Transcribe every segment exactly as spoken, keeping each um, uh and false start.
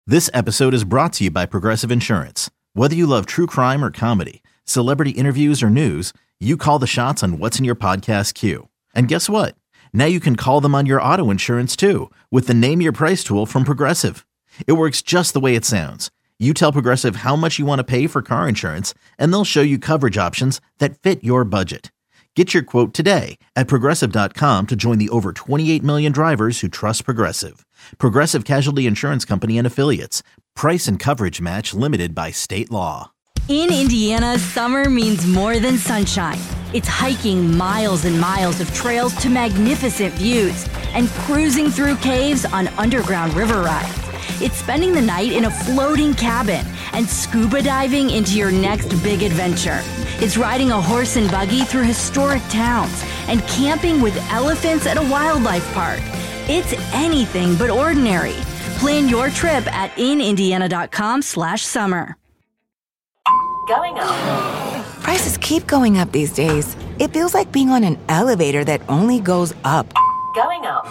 This episode is brought to you by Progressive Insurance. Whether you love true crime or comedy, celebrity interviews or news, you call the shots on what's in your podcast queue. And guess what? Now you can call them on your auto insurance too with the Name Your Price tool from Progressive. It works just the way it sounds. You tell Progressive how much you want to pay for car insurance, and they'll show you coverage options that fit your budget. Get your quote today at Progressive dot com to join the over twenty-eight million drivers who trust Progressive. Progressive Casualty Insurance Company and Affiliates. Price and coverage match limited by state law. In Indiana, summer means more than sunshine. It's hiking miles and miles of trails to magnificent views and cruising through caves on underground river rides. It's spending the night in a floating cabin and scuba diving into your next big adventure. It's riding a horse and buggy through historic towns and camping with elephants at a wildlife park. It's anything but ordinary. Plan your trip at in indiana dot com slash summer. Going up. Prices keep going up these days. It feels like being on an elevator that only goes up. Going up.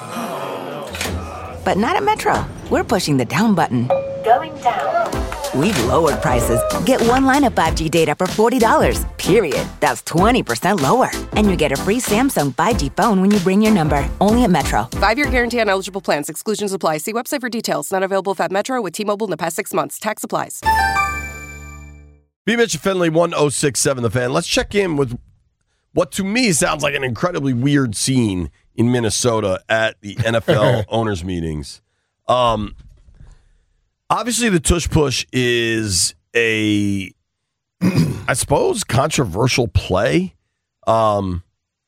But not at Metro. We're pushing the down button. Going down. We've lowered prices. Get one line of five G data for forty dollars, period. That's twenty percent lower. And you get a free Samsung five G phone when you bring your number. Only at Metro. Five-year guarantee on eligible plans. Exclusions apply. See website for details. Not available at Metro with T-Mobile in the past six months. Tax applies. B. Mitch and Finley, one oh six point seven The Fan. Let's check in with what to me sounds like an incredibly weird scene in Minnesota at the N F L owners' meetings. Um, obviously, the tush push is a, I suppose, controversial play. Um,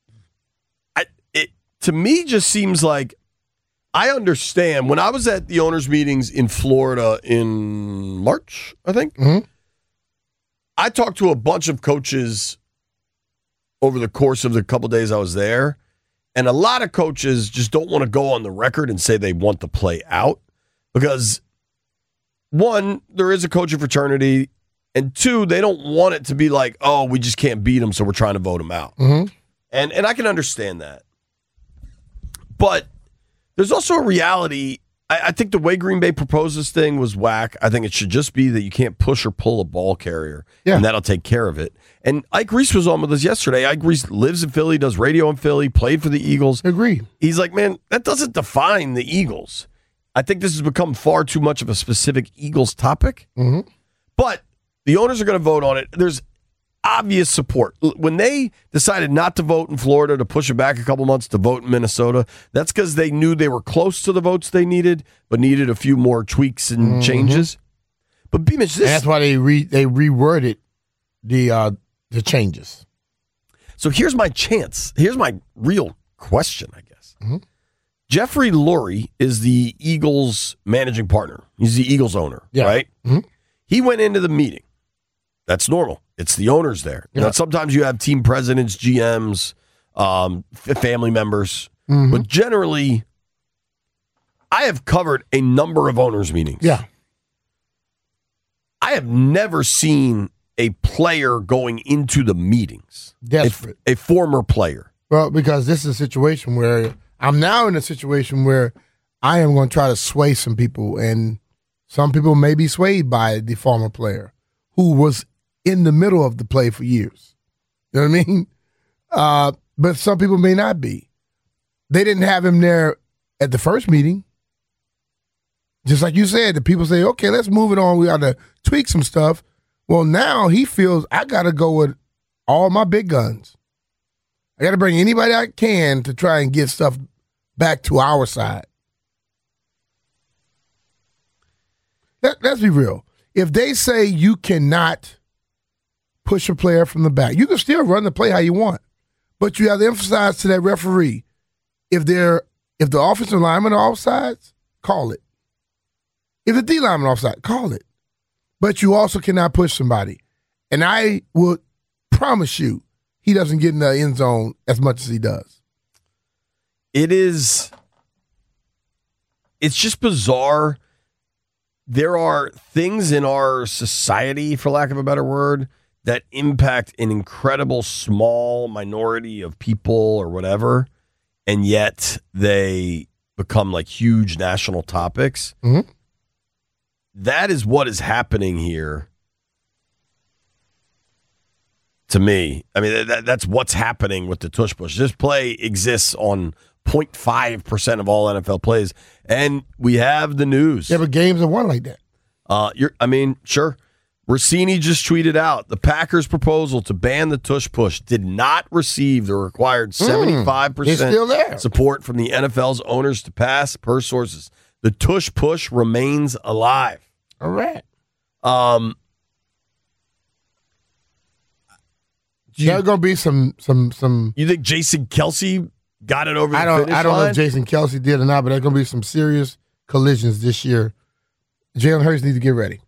I, it to me just seems like I understand when I was at the owners' meetings in Florida in March, I think. Mm-hmm. I talked to a bunch of coaches over the course of the couple days I was there, and a lot of coaches just don't want to go on the record and say they want the play out because, one, there is a coaching fraternity, and two, they don't want it to be like, oh, we just can't beat them, so we're trying to vote them out. Mm-hmm. And and I can understand that. But there's also a reality. I, I think the way Green Bay proposed this thing was whack. I think it should just be that you can't push or pull a ball carrier, yeah. and that'll take care of it. And Ike Reese was on with us yesterday. Ike Reese lives in Philly, does radio in Philly, played for the Eagles. Agreed. He's like, man, that doesn't define the Eagles. I think this has become far too much of a specific Eagles topic. Mm-hmm. But the owners are going to vote on it. There's obvious support. When they decided not to vote in Florida, to push it back a couple months to vote in Minnesota, that's because they knew they were close to the votes they needed, but needed a few more tweaks and mm-hmm. changes. But B-Mitch, this... And that's why they re, they reworded the uh, the changes. So here's my chance. Here's my real question, I guess. Mm-hmm. Jeffrey Lurie is the Eagles managing partner. He's the Eagles owner, yeah. right? Mm-hmm. He went into the meeting. That's normal. It's the owners there. Yeah. Now, sometimes you have team presidents, G Ms, um, f- family members. Mm-hmm. But generally, I have covered a number of owners' meetings. Yeah. I have never seen a player going into the meetings. Desperate. A, a former player. Well, because this is a situation where I'm now in a situation where I am going to try to sway some people, and some people may be swayed by the former player who was in the middle of the play for years. You know what I mean? Uh, but some people may not be. They didn't have him there at the first meeting. Just like you said, the people say, okay, let's move it on. We got to tweak some stuff. Well, now he feels I got to go with all my big guns. I got to bring anybody I can to try and get stuff back to our side. Let, let's be real. If they say you cannot push a player from the back, you can still run the play how you want, but you have to emphasize to that referee, if they're if the offensive lineman are offsides, call it. If the D lineman offside, call it. But you also cannot push somebody. And I will promise you, he doesn't get in the end zone as much as he does. It is, it's just bizarre. There are things in our society, for lack of a better word, that impact an incredible small minority of people or whatever, and yet they become like huge national topics. Mm-hmm. that is what is happening here to me. I mean, that, that's what's happening with the tush push. This play exists on zero point five percent of all N F L plays, and we have the news. Yeah, but games are won like that. Uh, you're, I mean, sure. Rossini just tweeted out the Packers' proposal to ban the tush push did not receive the required seventy-five percent it's still there. support from the N F L's owners to pass, per sources. The tush push remains alive. All right. Um, you, There's gonna be some some some. you think Jason Kelsey got it over the I don't finish I don't line? know if Jason Kelsey did or not, but there's gonna be some serious collisions this year. Jalen Hurts needs to get ready.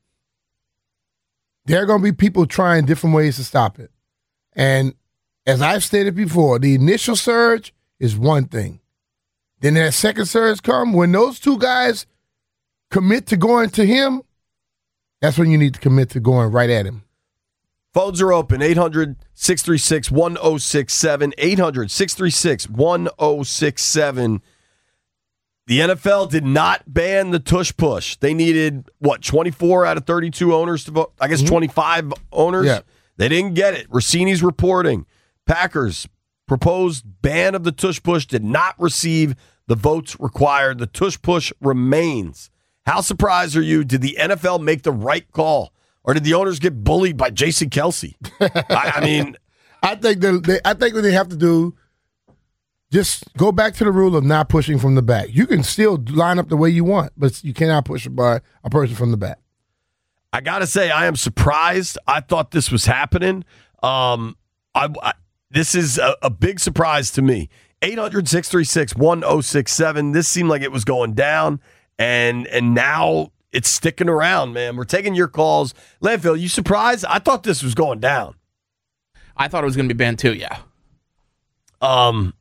There are going to be people trying different ways to stop it. And as I've stated before, the initial surge is one thing. Then that second surge come, when those two guys commit to going to him, that's when you need to commit to going right at him. Phones are open, eight hundred, six three six, one oh six seven, eight hundred, six three six, one oh six seven. The N F L did not ban the tush push. They needed, what, twenty-four out of thirty-two owners to vote? I guess mm-hmm. twenty-five owners? Yeah. They didn't get it. Rossini's reporting. Packers' proposed ban of the tush push did not receive the votes required. The tush push remains. How surprised are you? Did the N F L make the right call? Or did the owners get bullied by Jason Kelsey? I, I mean... I think that they, I think what they have to do, just go back to the rule of not pushing from the back. You can still line up the way you want, but you cannot push by a person from the back. I got to say, I am surprised. I thought this was happening. Um, I, I, this is a, a big surprise to me. eight hundred, six three six, one oh six seven. This seemed like it was going down, and and now it's sticking around, man. We're taking your calls. Landfill, you surprised? I thought this was going down. I thought it was going to be banned too, yeah. Um.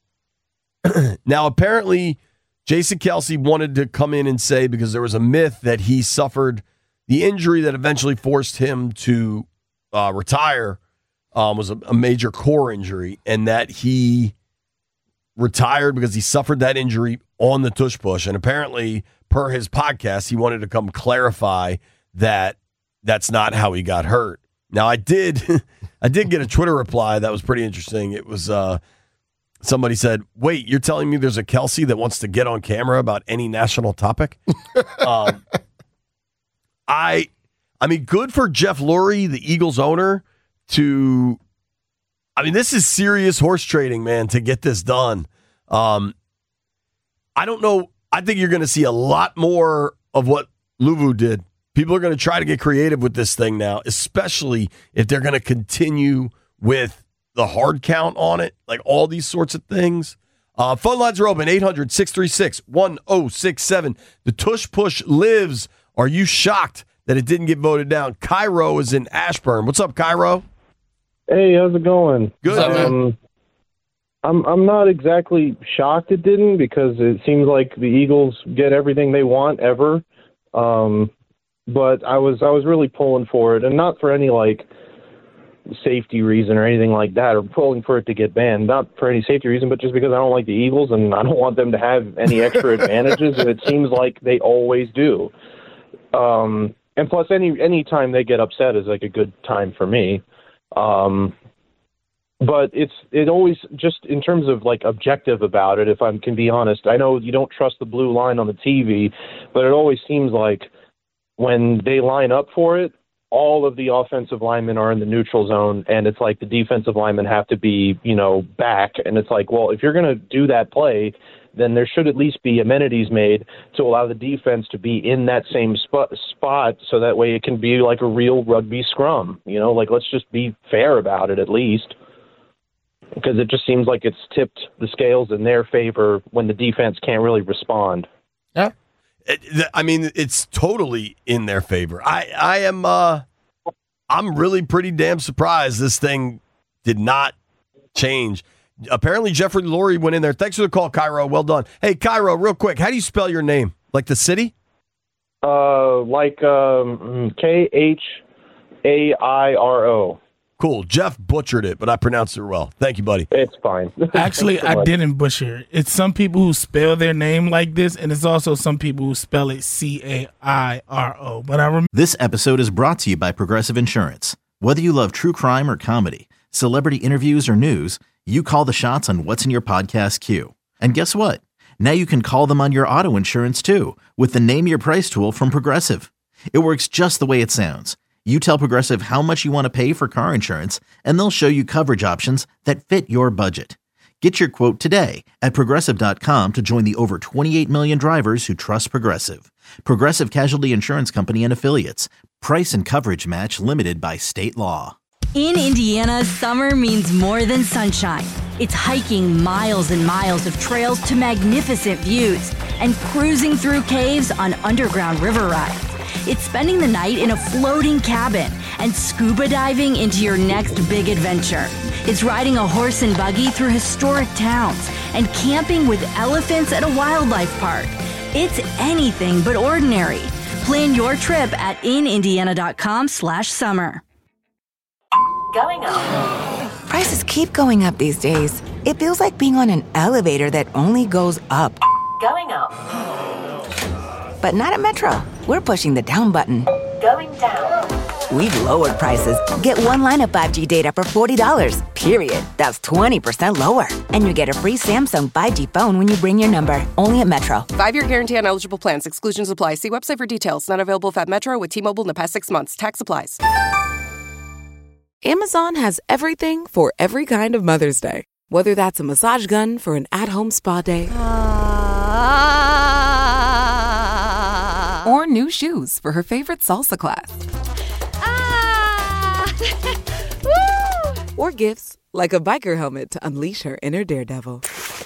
Now, apparently, Jason Kelsey wanted to come in and say, because there was a myth that he suffered the injury that eventually forced him to uh, retire, um, was a, a major core injury, and that he retired because he suffered that injury on the tush push. And apparently, per his podcast, he wanted to come clarify that that's not how he got hurt. Now, I did, I did get a Twitter reply that was pretty interesting. It was... Uh, Somebody said, wait, you're telling me there's a Kelsey that wants to get on camera about any national topic? um, I I mean, good for Jeff Lurie, the Eagles owner, to, I mean, this is serious horse trading, man, to get this done. Um, I don't know. I think you're going to see a lot more of what Luvu did. People are going to try to get creative with this thing now, especially if they're going to continue with the hard count on it, like all these sorts of things. Uh, phone lines are open, eight hundred, six three six, one oh six seven. The tush push lives. Are you shocked that it didn't get voted down? Cairo is in Ashburn. What's up, Cairo? Hey, how's it going? Good, um, I'm I'm not exactly shocked it didn't, because it seems like the Eagles get everything they want ever. Um, but I was I was really pulling for it, and not for any like safety reason or anything like that, or pulling for it to get banned, not for any safety reason, but just because I don't like the Eagles and I don't want them to have any extra advantages, and it seems like they always do. Um, and plus, any any time they get upset is like a good time for me. Um, but it's it always, just in terms of like objective about it, if I can be honest, I know you don't trust the blue line on the T V, but it always seems like when they line up for it, all of the offensive linemen are in the neutral zone, and it's like the defensive linemen have to be, you know, back. And it's like, well, if you're going to do that play, then there should at least be amenities made to allow the defense to be in that same spot, spot so that way it can be like a real rugby scrum. You know, like, let's just be fair about it at least, because it just seems like it's tipped the scales in their favor when the defense can't really respond. Yeah. I mean, it's totally in their favor. I, I am, uh, I'm really pretty damn surprised this thing did not change. Apparently, Jeffrey Lurie went in there. Thanks for the call, Cairo. Well done. Hey, Cairo, real quick, how do you spell your name? Like the city? Uh, like um, K H A I R O. Cool. Jeff butchered it, but I pronounced it well. Thank you, buddy. It's fine. Actually, I didn't butcher it. It's some people who spell their name like this, and it's also some people who spell it C A I R O. But I remember. This episode is brought to you by Progressive Insurance. Whether you love true crime or comedy, celebrity interviews or news, you call the shots on what's in your podcast queue. And guess what? Now you can call them on your auto insurance too with the Name Your Price tool from Progressive. It works just the way it sounds. You tell Progressive how much you want to pay for car insurance, and they'll show you coverage options that fit your budget. Get your quote today at Progressive dot com to join the over twenty-eight million drivers who trust Progressive. Progressive Casualty Insurance Company and Affiliates. Price and coverage match limited by state law. In Indiana, summer means more than sunshine. It's hiking miles and miles of trails to magnificent views and cruising through caves on underground river rides. It's spending the night in a floating cabin and scuba diving into your next big adventure. It's riding a horse and buggy through historic towns and camping with elephants at a wildlife park. It's anything but ordinary. Plan your trip at inindiana.com slash summer. Going up. Prices keep going up these days. It feels like being on an elevator that only goes up. Going up. But not at Metro. We're pushing the down button. Going down. We've lowered prices. Get one line of five G data for forty dollars, period. That's twenty percent lower. And you get a free Samsung five G phone when you bring your number. Only at Metro. Five-year guarantee on eligible plans. Exclusions apply. See website for details. Not available if at Metro with T-Mobile in the past six months. Tax applies. Amazon has everything for every kind of Mother's Day. Whether that's a massage gun for an at-home spa day or new shoes for her favorite salsa class. Or gifts like a biker helmet to unleash her inner daredevil.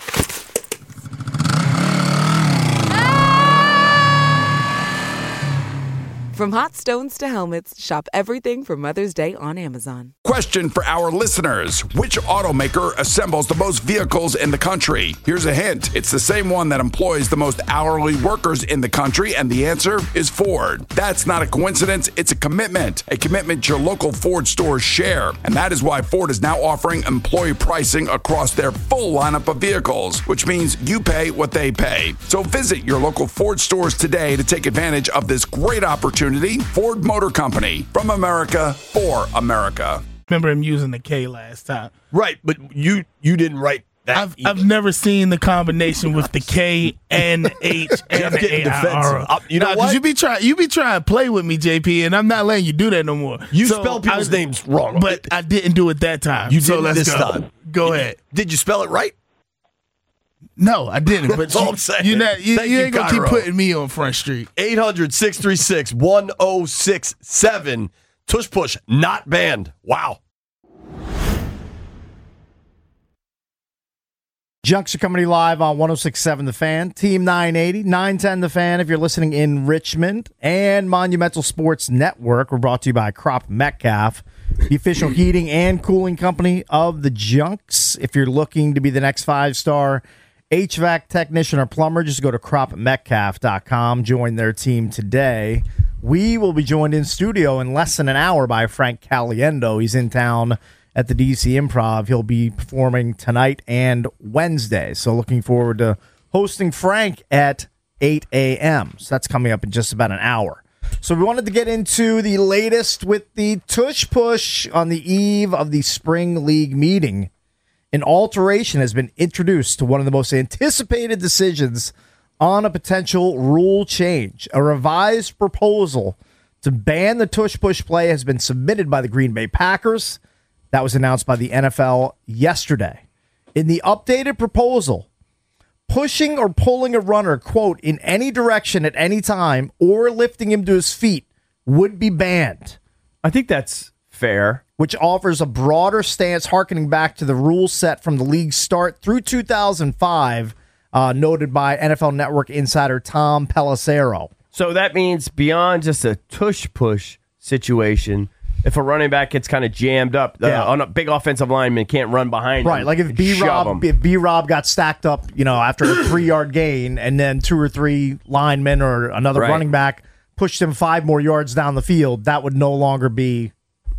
From hot stones to helmets, shop everything for Mother's Day on Amazon. Question for our listeners. Which automaker assembles the most vehicles in the country? Here's a hint. It's the same one that employs the most hourly workers in the country, and the answer is Ford. That's not a coincidence. It's a commitment. A commitment your local Ford stores share. And that is why Ford is now offering employee pricing across their full lineup of vehicles, which means you pay what they pay. So visit your local Ford stores today to take advantage of this great opportunity. Ford Motor Company, from America for America. Remember him using the K last time. Right, but you you didn't write that. I've, I've never seen the combination with the K and H and the A I R O. You know nah, what? You be trying you be trying to play with me, J P, and I'm not letting you do that no more. You so spell people's I, names wrong, but I didn't do it that time. You so did let's this go. time. Go ahead. Did you spell it right? No, I didn't. But That's you, all I'm saying. You're not, you, Thank you you, ain't gonna Cairo. keep putting me on Front Street. eight hundred, six three six, one oh six seven. Tush Push, not banned. Wow. Junction Company live on one oh six point seven The Fan, Team nine eighty, nine ten The Fan if you're listening in Richmond, and Monumental Sports Network. We're brought to you by Crop Metcalf, the official heating and cooling company of the Junks. If you're looking to be the next five-star H V A C technician or plumber, just go to crop metcalf dot com. Join their team today. We will be joined in studio in less than an hour by Frank Caliendo. He's in town at the D C Improv. He'll be performing tonight and Wednesday. So looking forward to hosting Frank at eight a.m. So that's coming up in just about an hour. So we wanted to get into the latest with the Tush Push on the eve of the Spring League meeting. An alteration has been introduced to one of the most anticipated decisions on a potential rule change. A revised proposal to ban the Tush Push play has been submitted by the Green Bay Packers. That was announced by the N F L yesterday. In the updated proposal, pushing or pulling a runner, quote, in any direction at any time or lifting him to his feet would be banned. I think that's fair. Which offers a broader stance harkening back to the rules set from the league's start through two thousand five, uh, noted by N F L Network insider Tom Pelissero. So that means beyond just a tush push situation, if a running back gets kind of jammed up, yeah. uh, on a big offensive lineman can't run behind him. Right, like if B-Rob, if B-Rob got stacked up, you know, after a three-yard gain, and then two or three linemen or another right. running back pushed him five more yards down the field, that would no longer be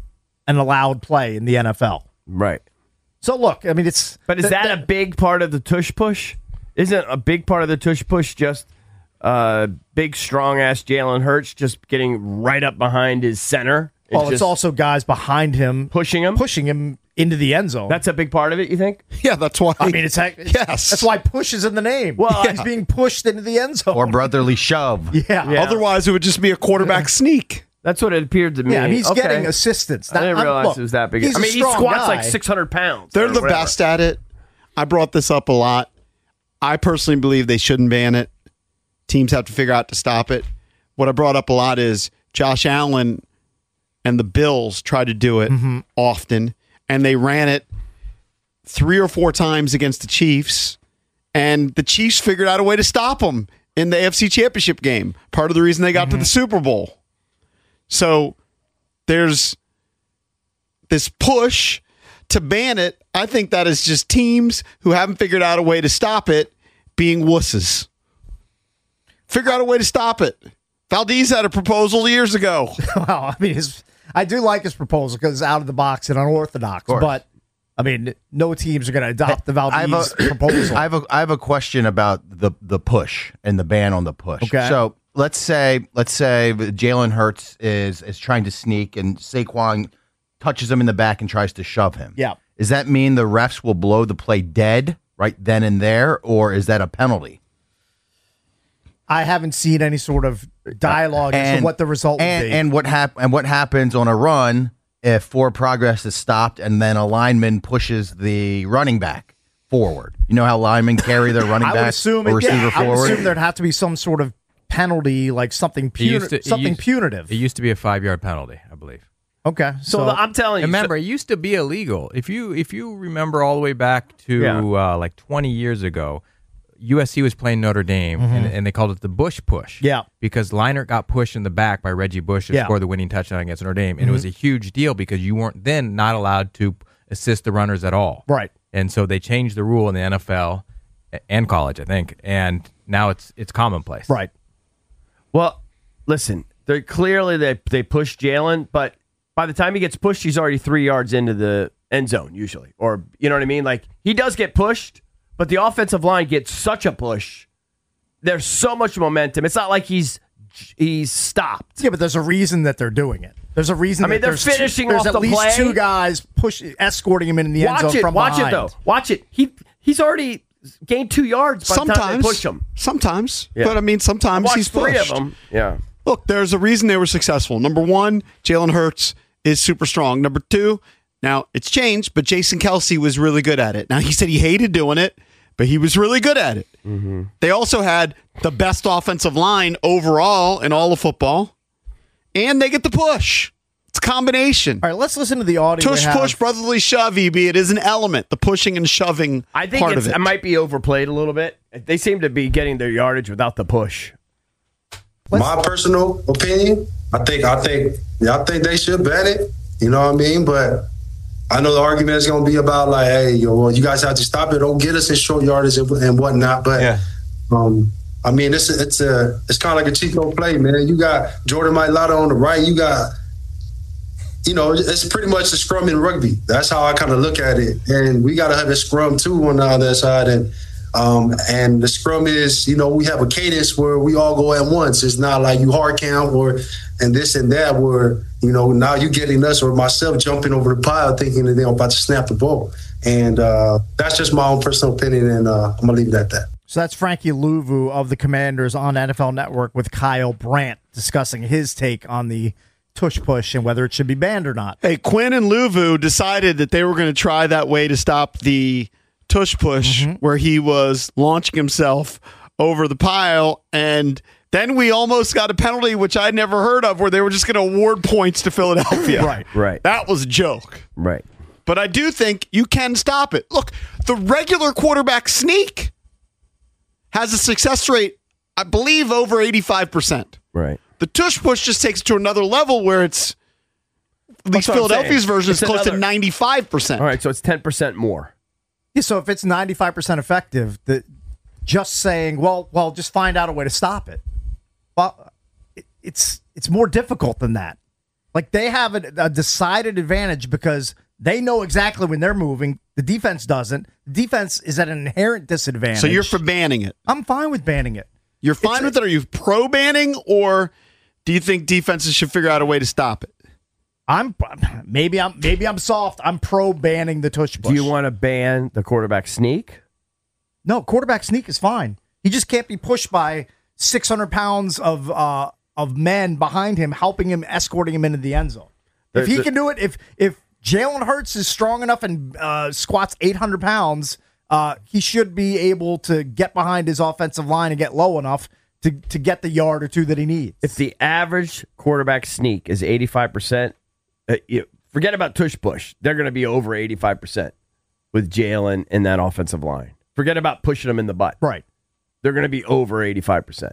an allowed play in the N F L. Right. So look, I mean, it's but is th- that th- a big part of the tush push? Isn't a big part of the tush push just uh, big strong ass Jalen Hurts just getting right up behind his center? It's well, it's just also guys behind him pushing him, pushing him into the end zone. That's a big part of it, you think? Yeah, that's why. I mean, it's yes. That's why push is in the name. Well, Yeah. he's being pushed into the end zone Or brotherly shove. Yeah. Yeah. Otherwise, it would just be a quarterback sneak. That's what it appeared to me. Yeah, he's Okay. getting assistance. I didn't I'm- realize look, it was that big. he's I a mean, he strong squats guy. like six hundred pounds. They're or the whatever. best at it. I brought this up a lot. I personally believe they shouldn't ban it. Teams have to figure out to stop it. What I brought up a lot is Josh Allen and the Bills tried to do it Mm-hmm. often, and they ran it three or four times against the Chiefs, and the Chiefs figured out a way to stop them in the A F C Championship game. Part of the reason they got Mm-hmm. to the Super Bowl. So there's this push to ban it. I think that is just teams who haven't figured out a way to stop it being wusses. Figure out a way to stop it. Valdez had a proposal years ago. Well, I mean, his, I do like his proposal because it's out of the box and unorthodox. But I mean, no teams are going to adopt the I have Valdez a- proposal. I have a I have a question about the the push and the ban on the push. Okay. So let's say let's say Jalen Hurts is is trying to sneak and Saquon touches him in the back and tries to shove him. Yeah. Does that mean the refs will blow the play dead right then and there, or is that a penalty? I haven't seen any sort of dialogue as to what the result and, would be. And what hap- and what happens on a run if forward progress is stopped and then a lineman pushes the running back forward? You know how linemen carry their running I would back assume or it, receiver yeah, I would forward? assume there'd have to be some sort of penalty, like something It puni- used to- it something used- punitive. It used to be a five yard penalty, I believe. Okay, So, the- I'm telling you, Remember, so- it used to be illegal. If you if you remember all the way back to Yeah. uh, like twenty years ago, U S C was playing Notre Dame, and, Mhm. and they called it the Bush push. Yeah. Because Leinart got pushed in the back by Reggie Bush to Yeah. score the winning touchdown against Notre Dame, and it was Mhm. a huge deal because you weren't then not allowed to assist the runners at all. Right. And so they changed the rule in the N F L and college, I think, and now it's it's commonplace. Right. Well, listen, they're clearly they they push Jalen, but by the time he gets pushed, he's already three yards into the end zone usually, or you know what I mean. Like he does get pushed, but the offensive line gets such a push. There's so much momentum. It's not like he's he's stopped. Yeah, but there's a reason that they're doing it. There's a reason. I mean, that they're there's two- finishing there's off at the least play. two guys push escorting him in the end Watch zone it, from watch behind. it though. Watch it. He he's already gained two yards by the time Sometimes, they push him. sometimes, Yeah. but I mean, sometimes I watched he's three pushed. of them. Yeah. Look, there's a reason they were successful. Number one, Jalen Hurts is super strong. Number two, now it's changed, but Jason Kelsey was really good at it. Now he said he hated doing it, but he was really good at it. Mm-hmm. They also had the best offensive line overall in all of football, and they get the push. It's a combination. All right, let's listen to the audio. Tush, we have. push, brotherly shove, E B. It is an element, the pushing and shoving I think part it's, of it. it might be overplayed a little bit. They seem to be getting their yardage without the push. My personal opinion, I think, I think, yeah, I think they should ban it. You know what I mean? But I know the argument is going to be about like, hey, yo, well, you guys have to stop it. Don't get us in short yardage and, and whatnot. But um, I mean, it's a, it's a it's kind of like a Chico play, man. You got Jordan Mailata on the right. You got, you know, it's pretty much a scrum in rugby. That's how I kind of look at it. And we got to have a scrum too on the other side. And um, and the scrum is, you know, we have a cadence where we all go at once. It's not like you hard count or and this and that where, you know, now you getting us or myself jumping over the pile thinking that they're about to snap the ball. And uh, that's just my own personal opinion, and uh, I'm going to leave it at that. So that's Frankie Louvu of the Commanders on N F L Network with Kyle Brandt discussing his take on the tush push and whether it should be banned or not. Hey, Quinn and Louvu decided that they were going to try that way to stop the tush push where he was launching himself over the pile. And then we almost got a penalty, which I'd never heard of, where they were just going to award points to Philadelphia. Right. Right. That was a joke. Right. But I do think you can stop it. Look, the regular quarterback sneak has a success rate, I believe, over eighty-five percent. Right. The tush push just takes it to another level where it's, at least That's what I'm Philadelphia's saying. version is It's close to another- ninety-five percent. All right, so it's ten percent more. Yeah, so if it's ninety-five percent effective, the, just saying, well, well, just find out a way to stop it. Well, it, it's it's more difficult than that. Like they have a, a decided advantage because they know exactly when they're moving. The defense doesn't. The defense is at an inherent disadvantage. So you're for banning it? I'm fine with banning it. You're fine with it? Are you pro banning, or do you think defenses should figure out a way to stop it? I'm maybe I'm maybe I'm soft. I'm pro banning the tush push. Do you want to ban the quarterback sneak? No, quarterback sneak is fine. He just can't be pushed by six hundred pounds of uh, of men behind him, helping him, escorting him into the end zone. If he can do it, if if Jalen Hurts is strong enough and uh, squats eight hundred pounds, uh, he should be able to get behind his offensive line and get low enough to, to get the yard or two that he needs. If the average quarterback sneak is eighty-five percent, uh, you, forget about tush push. They're going to be over eighty-five percent with Jalen in that offensive line. Forget about pushing them in the butt. Right. They're going to be over eighty-five percent.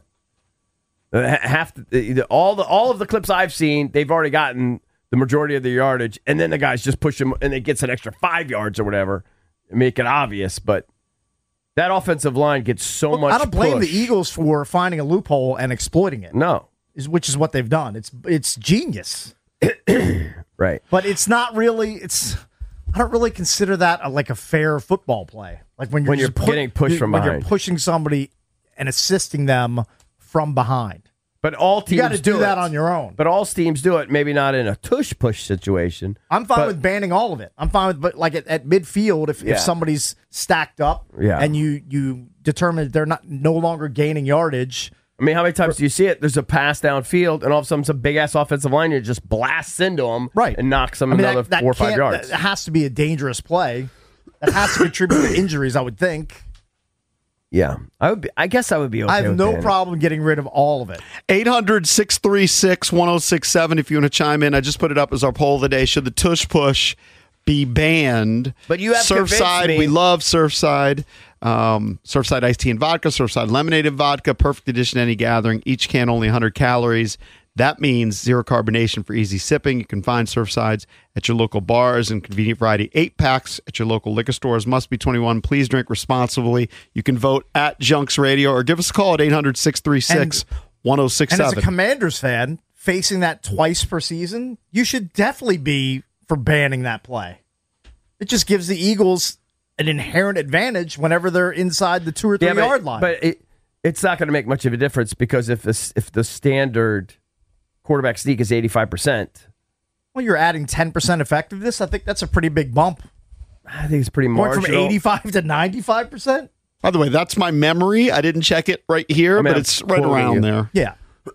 Half the, all the all of the clips I've seen, they've already gotten the majority of the yardage, and then the guys just push them, and it gets an extra five yards or whatever, and make it obvious. But that offensive line gets so Well, much. I don't blame push. the Eagles for finding a loophole and exploiting it. No, is which is what they've done. It's it's genius. Right. But it's not really. It's I don't really consider that a, like a fair football play. Like when you're, When you're just getting pushed from when behind. you're pushing somebody and assisting them from behind. But all teams You got to do, do that it. on your own. But all teams do it. Maybe not in a tush push situation. I'm fine but- with banning all of it. I'm fine with, but like at, at midfield, if, Yeah. if somebody's stacked up Yeah. and you you determine that they're not no longer gaining yardage. I mean, how many times do you see it? There's a pass downfield, and all of a sudden, some big ass offensive lineman just blasts into them, right, and knocks them I mean, another that, that four or five can't- yards. That has to be a dangerous play. That has to contribute to injuries, I would think. Yeah, I would. Be, I guess I would be okay. I have with no banning it. problem getting rid of all of it. eight hundred, six three six, one oh six seven if you want to chime in. I just put it up as our poll of the day. Should the tush push be banned? But you have convinced Surfside, me. we love Surfside. Um, Surfside iced tea and vodka, Surfside lemonade and vodka, perfect addition to any gathering. Each can only one hundred calories. That means zero carbonation for easy sipping. You can find Surfsides at your local bars and convenient variety eight packs at your local liquor stores. Must be twenty-one. Please drink responsibly. You can vote at Junks Radio or give us a call at eight hundred, six three six, one oh six And as seven. a Commanders fan, facing that twice per season, you should definitely be for banning that play. It just gives the Eagles an inherent advantage whenever they're inside the two or three Yeah, but, yard line. But it, it's not going to make much of a difference because if the if the standard quarterback sneak is eighty-five percent, well, you're adding ten percent effectiveness. I think that's a pretty big bump. I think it's pretty Going marginal. from eighty-five to ninety-five percent. By the way, that's my memory. I didn't check it right here, I mean, but I'm it's right quoting around you. there. Yeah.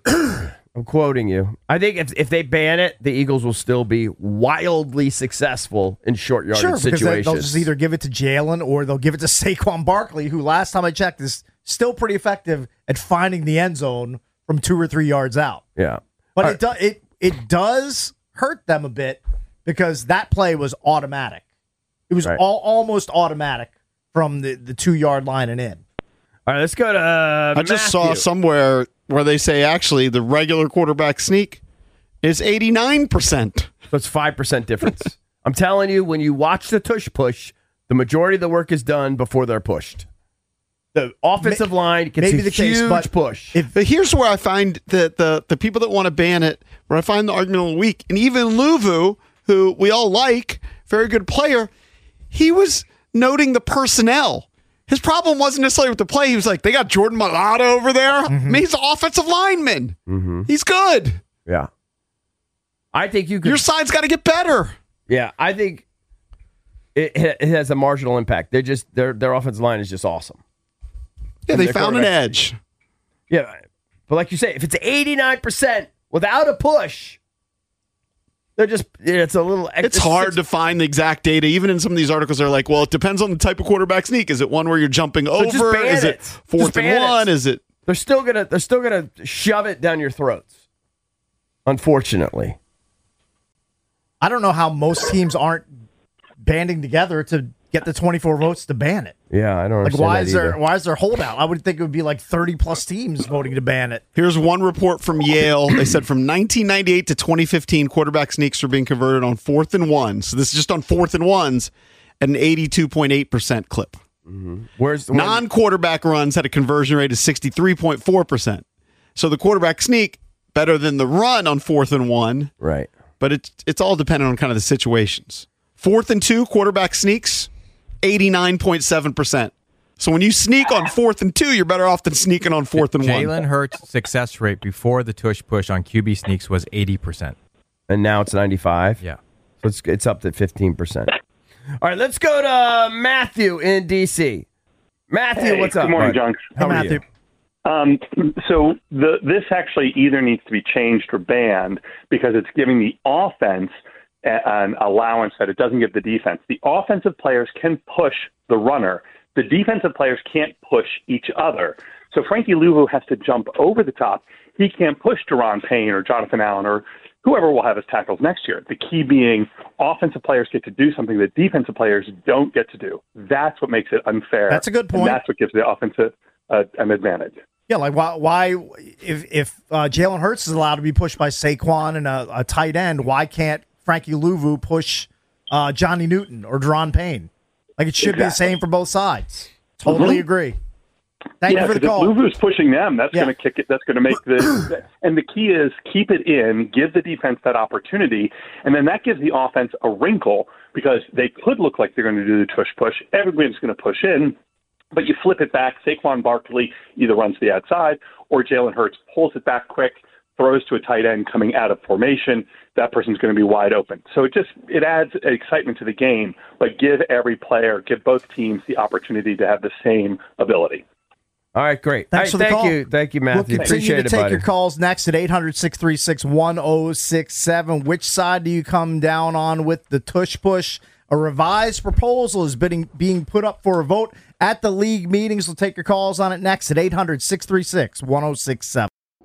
I'm quoting you. I think if if they ban it, the Eagles will still be wildly successful in short yardage Sure, because they- situations. they'll just either give it to Jalen or they'll give it to Saquon Barkley, who last time I checked is still pretty effective at finding the end zone from two or three yards out. Yeah. But All it does it it does hurt them a bit because that play was automatic. It was Right. all, almost automatic from the, the two yard line and in. All right, let's go to uh, I just saw Matthew. somewhere where they say actually the regular quarterback sneak is eighty-nine percent. So it's five percent difference. I'm telling you, when you watch the tush push, the majority of the work is done before they're pushed. The offensive line gets maybe a the huge case, but push. But here's where I find the, the the people that want to ban it, where I find the argument of the week, and even Luvu, who we all like, very good player, he was noting the personnel. His problem wasn't necessarily with the play. He was like, they got Jordan Mailata over there. Mm-hmm. I mean, he's an offensive lineman. He's good. Yeah. I think you could. Your side's got to get better. Yeah, I think it, it has a marginal impact. They're just their their offensive line is just awesome. Yeah, And they their found an quarterback- edge. Yeah, but like you say, if it's eighty-nine percent without a push, they're just it's a little. It's hard to find the exact data. Even in some of these articles, they're like, well, it depends on the type of quarterback sneak. Is it one where you're jumping So just over? ban Is it it. fourth Just and ban it. one? Is it? They're still gonna they're still gonna shove it down your throats. Unfortunately. I don't know how most teams aren't banding together to get the twenty-four votes to ban it. Yeah, I don't Like, understand why that is there either. why is there holdout? I would think it would be like thirty plus teams voting to ban it. Here's one report from Yale. They said from nineteen ninety-eight to twenty fifteen, quarterback sneaks were being converted on fourth and one. So this is just on fourth and ones at an eighty-two point eight percent clip. Where's the Non-quarterback runs had a conversion rate of sixty-three point four percent. So the quarterback sneak better than the run on fourth and one. Right. but it's it's all dependent on kind of the situations. Fourth and two, quarterback sneaks, eighty-nine point seven percent. So when you sneak on fourth and two, you're better off than sneaking on fourth and one. Jalen Hurts' success rate before the tush push on Q B sneaks was eighty percent. And now it's ninety-five? Yeah. So it's, it's up to fifteen percent. All right, let's go to Matthew in D C. Matthew, Hey, what's up? Good morning, bud? John. How are you? Um, so the, this actually either needs to be changed or banned because it's giving the offense a, an allowance that it doesn't give the defense. The offensive players can push the runner. The defensive players can't push each other. So Frankie Louvu has to jump over the top. He can't push Deron Payne or Jonathan Allen or whoever will have his tackles next year. The key being offensive players get to do something that defensive players don't get to do. That's what makes it unfair. That's a good point. And that's what gives the offensive uh, an advantage. Yeah, like why? why if if uh, Jalen Hurts is allowed to be pushed by Saquon and a, a tight end, why can't Frankie Louvu push uh, Johnny Newton or Deron Payne? Like it should Exactly. be the same for both sides. Totally Mhm. agree. Thank yeah, you for the 'cause call. If Louvu's pushing them, that's Yeah. going to kick it. That's going to make the. And the key is keep it in, give the defense that opportunity, and then that gives the offense a wrinkle because they could look like they're going to do the tush push. Everybody's going to push in, but you flip it back. Saquon Barkley either runs to the outside or Jalen Hurts pulls it back quick, throws to a tight end coming out of formation. That person's going to be wide open. So it just it adds excitement to the game, but give every player, give both teams the opportunity to have the same ability. All right, great. Thanks All for right, the thank call. you. Thank you, Matthew. We'll continue Appreciate to it, take buddy. your calls next at eight hundred, six three six, one oh six seven. Which side do you come down on with the tush push? A revised proposal is being, being put up for a vote at the league meetings. We'll take your calls on it next at eight hundred, six three six, one oh six seven.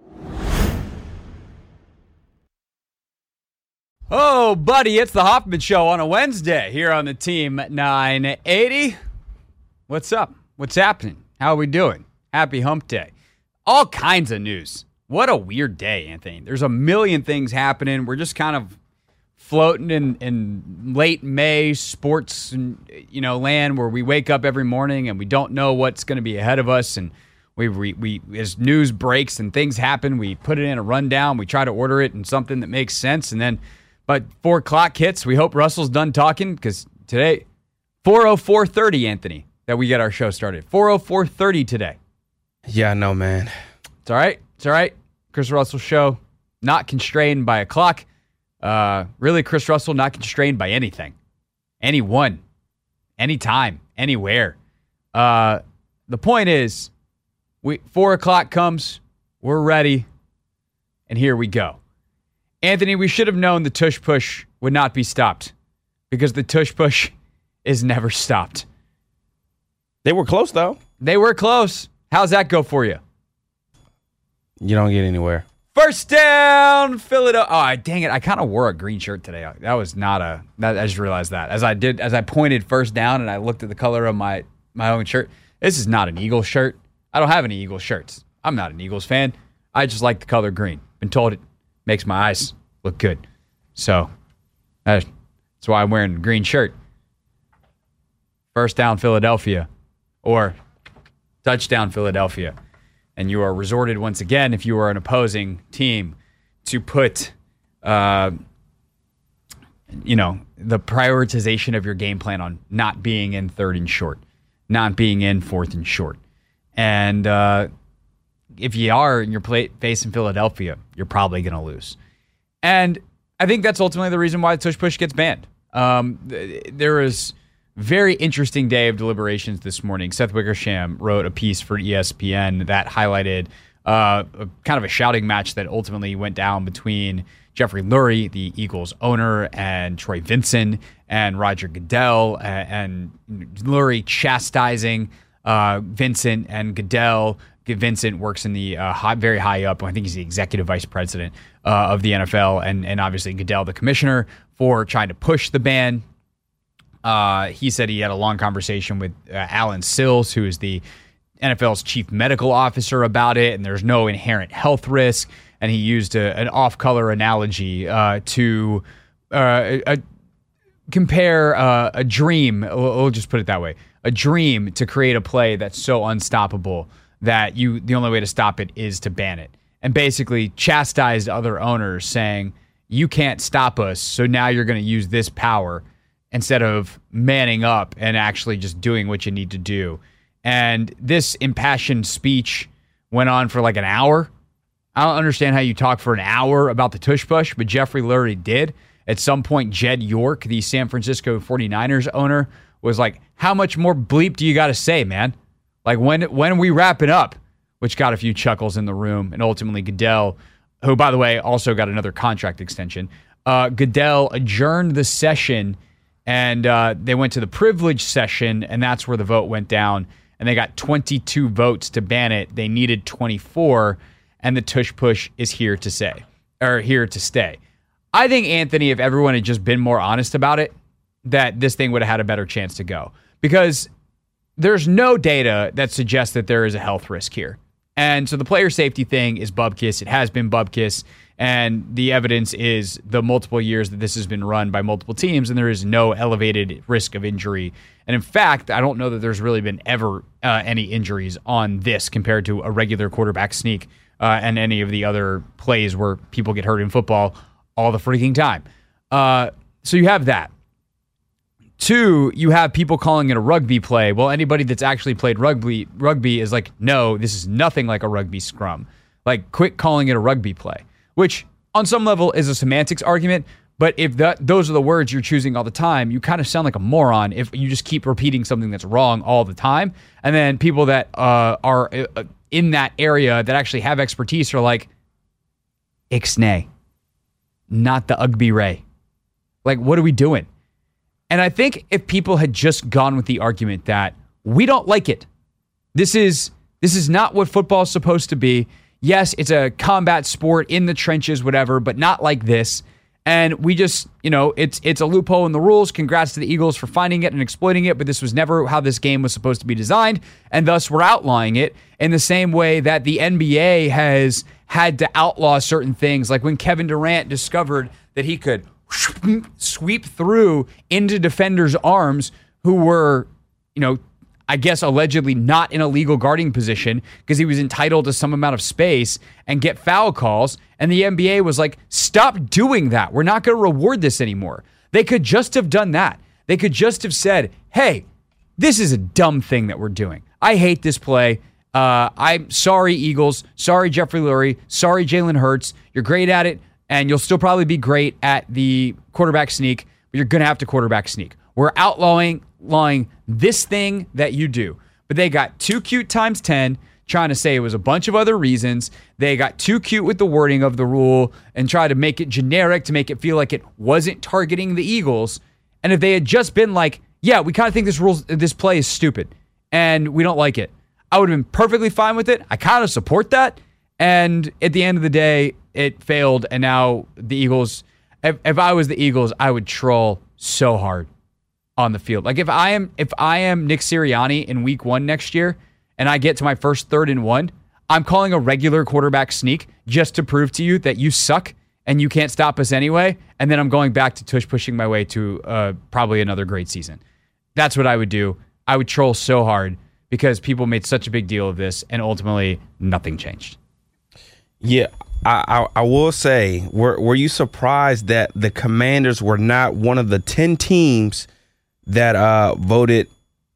Oh, buddy, it's the Hoffman Show on a Wednesday here on the Team nine eighty. What's up? What's happening? How are we doing? Happy Hump Day. All kinds of news. What a weird day, Anthony. There's a million things happening. We're just kind of floating in, in late May sports and, you know, land where we wake up every morning and we don't know what's going to be ahead of us. And we, we, we, as news breaks and things happen, we put it in a rundown. We try to order it in something that makes sense. And then, but four o'clock hits. We hope Russell's done talking because today, four oh four thirty, Anthony, that we get our show started. four oh four thirty today. Yeah, no, man. It's all right. It's all right. Chris Russell Show, not constrained by a clock. Uh, really, Chris Russell, not constrained by anything. Anyone. Anytime. Anywhere. Uh, the point is, we four o'clock comes, we're ready, and here we go. Anthony, we should have known the tush push would not be stopped because the tush push is never stopped. They were close, though. They were close. How's that go for you? You don't get anywhere. First down, Philadelphia. Oh, dang it. I kind of wore a green shirt today. That was not a, that, I just realized that. As I did, as I pointed first down and I looked at the color of my, my own shirt, this is not an Eagles shirt. I don't have any Eagles shirts. I'm not an Eagles fan. I just like the color green. Been told it makes my eyes look good. So that's why I'm wearing a green shirt. First down, Philadelphia. Or touchdown, Philadelphia. And you are resorted once again, if you are an opposing team, to put, uh, you know, the prioritization of your game plan on not being in third and short, not being in fourth and short. And uh, if you are and you're play- facing Philadelphia, you're probably going to lose. And I think that's ultimately the reason why the tush push gets banned. Um, th- there is very interesting day of deliberations this morning. Seth Wickersham wrote a piece for E S P N that highlighted uh, a, kind of a shouting match that ultimately went down between Jeffrey Lurie, the Eagles owner, and Troy Vincent and Roger Goodell, and, and Lurie chastising uh, Vincent and Goodell. Vincent works in the uh, high, very high up. I think he's the executive vice president uh, of the N F L, and and obviously Goodell, the commissioner, for trying to push the ban. Uh, he said he had a long conversation with uh, Alan Sills, who is the N F L's chief medical officer, about it, and there's no inherent health risk. And he used a, an off-color analogy uh, to uh, a, compare uh, a dream. We'll, we'll just put it that way: a dream to create a play that's so unstoppable that you the only way to stop it is to ban it. And basically chastised other owners, saying, you can't stop us, so now you're going to use this power instead of manning up and actually just doing what you need to do. And this impassioned speech went on for like an hour. I don't understand how you talk for an hour about the tush push, but Jeffrey Lurie did. At some point, Jed York, the San Francisco forty-niners owner, was like, how much more bleep do you got to say, man? Like, when when are we wrapping up? Which got a few chuckles in the room. And ultimately, Goodell, who, by the way, also got another contract extension, uh, Goodell adjourned the session, and uh, they went to the privilege session, and that's where the vote went down. And they got twenty-two votes to ban it. They needed twenty-four, and the tush push is here to say, or here to stay. I think, Anthony, if everyone had just been more honest about it, that this thing would have had a better chance to go. Because there's no data that suggests that there is a health risk here. And so the player safety thing is bubkiss. It has been bubkiss. And the evidence is the multiple years that this has been run by multiple teams, and there is no elevated risk of injury. And in fact, I don't know that there's really been ever uh, any injuries on this compared to a regular quarterback sneak uh, and any of the other plays where people get hurt in football all the freaking time. Uh, so you have that. Two, you have people calling it a rugby play. Well, anybody that's actually played rugby rugby is like, no, this is nothing like a rugby scrum. Like, quit calling it a rugby play, which on some level is a semantics argument. But if that those are the words you're choosing all the time, you kind of sound like a moron if you just keep repeating something that's wrong all the time. And then people that uh, are uh, in that area that actually have expertise are like, Ixnay, not the Ugby Ray. Like, what are we doing? And I think if people had just gone with the argument that we don't like it, this is this is not what football is supposed to be. Yes, it's a combat sport in the trenches, whatever, but not like this. And we just, you know, it's it's a loophole in the rules. Congrats to the Eagles for finding it and exploiting it, but this was never how this game was supposed to be designed, and thus we're outlawing it in the same way that the N B A has had to outlaw certain things, like when Kevin Durant discovered that he could sweep through into defenders' arms who were, you know, I guess allegedly not in a legal guarding position because he was entitled to some amount of space and get foul calls. And the N B A was like, stop doing that. We're not going to reward this anymore. They could just have done that. They could just have said, hey, this is a dumb thing that we're doing. I hate this play. Uh, I'm sorry, Eagles. Sorry, Jeffrey Lurie. Sorry, Jalen Hurts. You're great at it, and you'll still probably be great at the quarterback sneak, but you're going to have to quarterback sneak. We're outlawing outlawing this thing that you do. But they got too cute times ten, trying to say it was a bunch of other reasons. They got too cute with the wording of the rule and tried to make it generic to make it feel like it wasn't targeting the Eagles. And if they had just been like, yeah, we kind of think this rules, this play is stupid and we don't like it, I would have been perfectly fine with it. I kind of support that. And at the end of the day, it failed. And now the Eagles, if, if I was the Eagles, I would troll so hard on the field. Like if I am, if I am Nick Sirianni in week one next year and I get to my first third and one, I'm calling a regular quarterback sneak just to prove to you that you suck and you can't stop us anyway. And then I'm going back to tush pushing my way to uh, probably another great season. That's what I would do. I would troll so hard because people made such a big deal of this and ultimately nothing changed. Yeah, I, I, I will say, were, were you surprised that the Commanders were not one of the ten teams that uh, voted,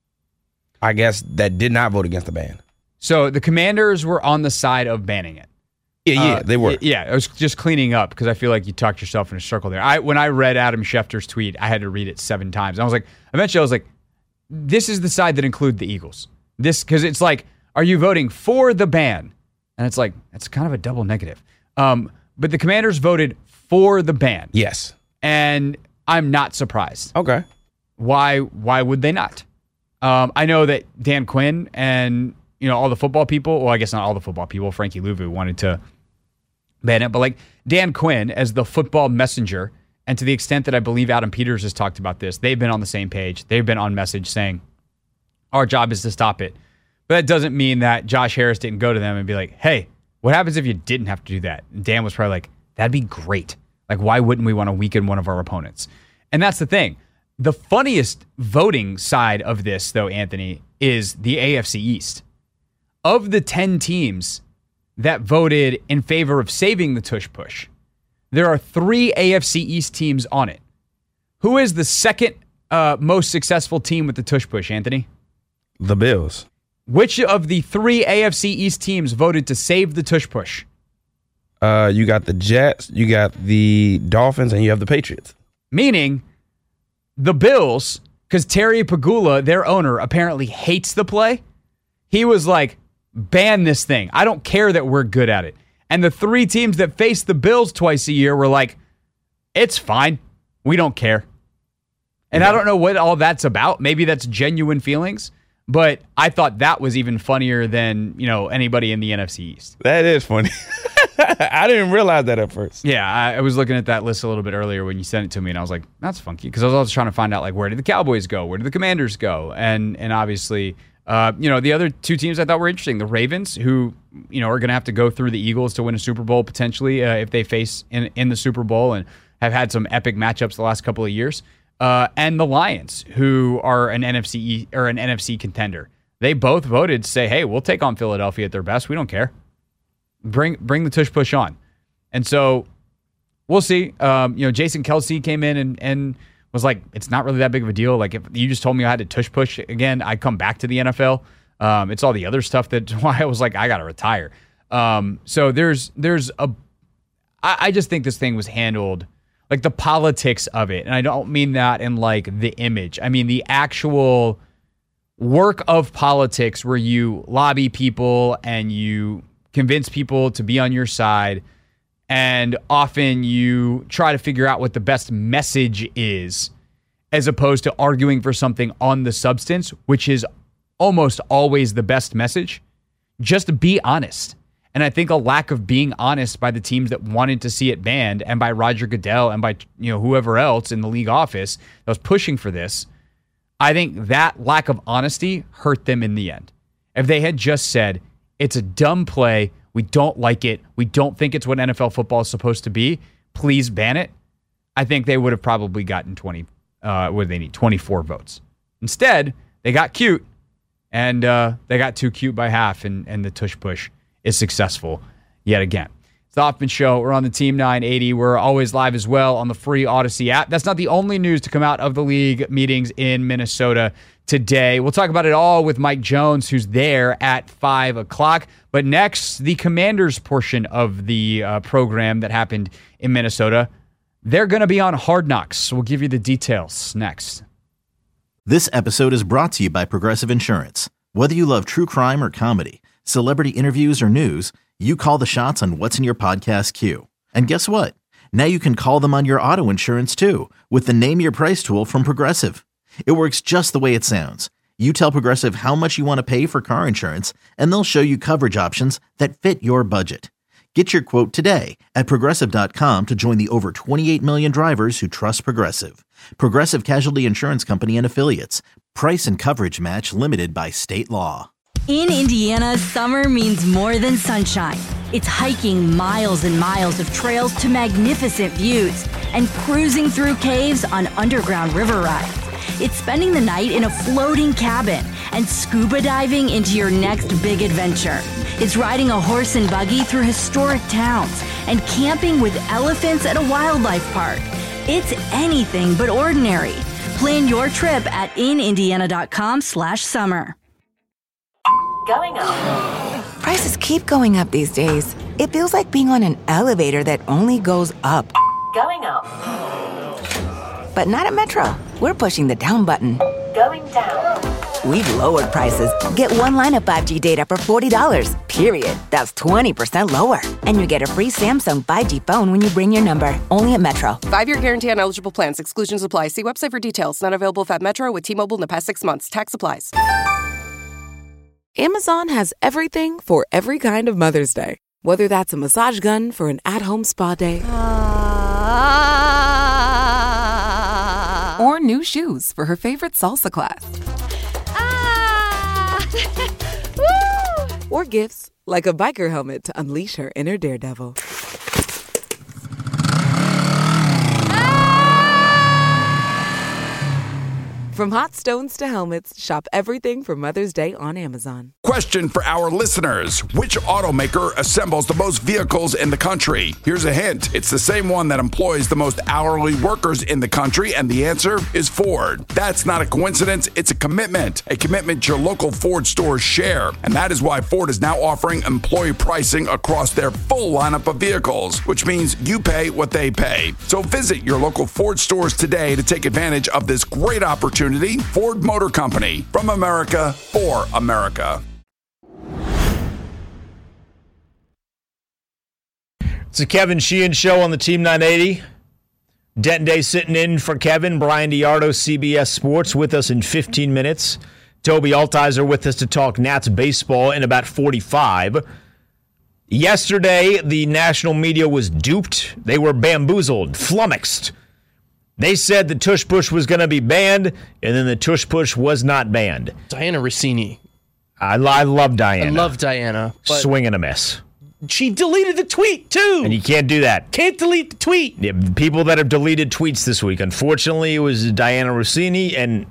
I guess, that did not vote against the ban? So the Commanders were on the side of banning it. Yeah, yeah, uh, they were. Yeah, I was just cleaning up because I feel like you talked yourself in a circle there. I when I read Adam Schefter's tweet, I had to read it seven times. I was like, eventually I was like, this is the side that include the Eagles. This, because it's like, are you voting for the ban? And it's like, that's kind of a double negative. Um, but the Commanders voted for the ban. Yes. And I'm not surprised. Okay. Why why would they not? Um, I know that Dan Quinn and, you know, all the football people, well, I guess not all the football people, Frankie Louvu wanted to ban it, but like Dan Quinn as the football messenger, and to the extent that I believe Adam Peters has talked about this, they've been on the same page. They've been on message saying, our job is to stop it. But that doesn't mean that Josh Harris didn't go to them and be like, hey, what happens if you didn't have to do that? And Dan was probably like, that'd be great. Like, why wouldn't we want to weaken one of our opponents? And that's the thing. The funniest voting side of this, though, Anthony, is the A F C East. Of the ten teams that voted in favor of saving the tush push, there are three A F C East teams on it. Who is the second uh, most successful team with the tush push, Anthony? The Bills. Which of the three A F C East teams voted to save the tush push? Uh, you got the Jets, you got the Dolphins, and you have the Patriots. Meaning the Bills, because Terry Pagula, their owner, apparently hates the play. He was like, ban this thing. I don't care that we're good at it. And the three teams that face the Bills twice a year were like, it's fine. We don't care. And I don't know what all that's about. Maybe that's genuine feelings. But I thought that was even funnier than, you know, anybody in the N F C East. That is funny. I didn't realize that at first. Yeah, I, I was looking at that list a little bit earlier when you sent it to me, and I was like, that's funky. Because I was also trying to find out, like, where did the Cowboys go? Where did the Commanders go? And and obviously, uh, you know, the other two teams I thought were interesting. The Ravens, who, you know, are going to have to go through the Eagles to win a Super Bowl, potentially, uh, if they face in, in the Super Bowl and have had some epic matchups the last couple of years. Uh, and the Lions, who are an N F C or an N F C contender. They both voted to say, hey, we'll take on Philadelphia at their best. We don't care. Bring bring the tush push on. And so we'll see. Um, you know, Jason Kelce came in and, and was like, it's not really that big of a deal. Like, if you just told me I had to tush push again, I'd come back to the N F L. Um, it's all the other stuff that's why I was like, I got to retire. Um, so there's there's a I, I just think this thing was handled, like the politics of it. And I don't mean that in like the image. I mean the actual work of politics where you lobby people and you convince people to be on your side. And often you try to figure out what the best message is as opposed to arguing for something on the substance, which is almost always the best message. Just be honest. And I think a lack of being honest by the teams that wanted to see it banned and by Roger Goodell and by, you know, whoever else in the league office that was pushing for this, I think that lack of honesty hurt them in the end. If they had just said, it's a dumb play, we don't like it, we don't think it's what N F L football is supposed to be, please ban it, I think they would have probably gotten twenty, uh, what do they need, twenty-four votes. Instead, they got cute, and uh, they got too cute by half, and, and the tush push is successful yet again. It's the Hoffman Show. We're on the Team nine eighty. We're always live as well on the free Odyssey app. That's not the only news to come out of the league meetings in Minnesota today. We'll talk about it all with Mike Jones, who's there at five o'clock. But next, the Commanders portion of the uh, program that happened in Minnesota. They're going to be on Hard Knocks. So we'll give you the details next. This episode is brought to you by Progressive Insurance. Whether you love true crime or comedy, celebrity interviews or news, you call the shots on what's in your podcast queue. And guess what? Now you can call them on your auto insurance too with the Name Your Price tool from Progressive. It works just the way it sounds. You tell Progressive how much you want to pay for car insurance, and they'll show you coverage options that fit your budget. Get your quote today at Progressive dot com to join the over twenty-eight million drivers who trust Progressive. Progressive Casualty Insurance Company and Affiliates. Price and coverage match limited by state law. In Indiana, summer means more than sunshine. It's hiking miles and miles of trails to magnificent views and cruising through caves on underground river rides. It's spending the night in a floating cabin and scuba diving into your next big adventure. It's riding a horse and buggy through historic towns and camping with elephants at a wildlife park. It's anything but ordinary. Plan your trip at inindiana.com slash summer. Going up. Prices keep going up these days. It feels like being on an elevator that only goes up. Going up. But not at Metro. We're pushing the down button. Going down. We've lowered prices. Get one line of five G data for forty dollars, period. That's twenty percent lower. And you get a free Samsung five G phone when you bring your number. Only at Metro. Five-year guarantee on eligible plans. Exclusions apply. See website for details. Not available if at Metro with T-Mobile in the past six months. Tax applies. Amazon has everything for every kind of Mother's Day. Whether that's a massage gun for an at-home spa day or new shoes for her favorite salsa class. Or gifts like a biker helmet to unleash her inner daredevil. From hot stones to helmets, shop everything for Mother's Day on Amazon. Question for our listeners. Which automaker assembles the most vehicles in the country? Here's a hint. It's the same one that employs the most hourly workers in the country, and the answer is Ford. That's not a coincidence. It's a commitment. A commitment your local Ford stores share. And that is why Ford is now offering employee pricing across their full lineup of vehicles, which means you pay what they pay. So visit your local Ford stores today to take advantage of this great opportunity. Ford Motor Company, from America for America. It's the Kevin Sheehan Show on the Team nine eighty. Denton Day sitting in for Kevin. Brian DiArdo, C B S Sports, with us in fifteen minutes. Toby Altizer with us to talk Nats baseball in about forty-five. Yesterday, the national media was duped. They were bamboozled, flummoxed. They said the tush push was going to be banned, and then the tush push was not banned. Diana Rossini. I, I love Diana. I love Diana. But Swing and a miss. She deleted the tweet, too. And you can't do that. Can't delete the tweet. Yeah, people that have deleted tweets this week. Unfortunately, it was Diana Rossini and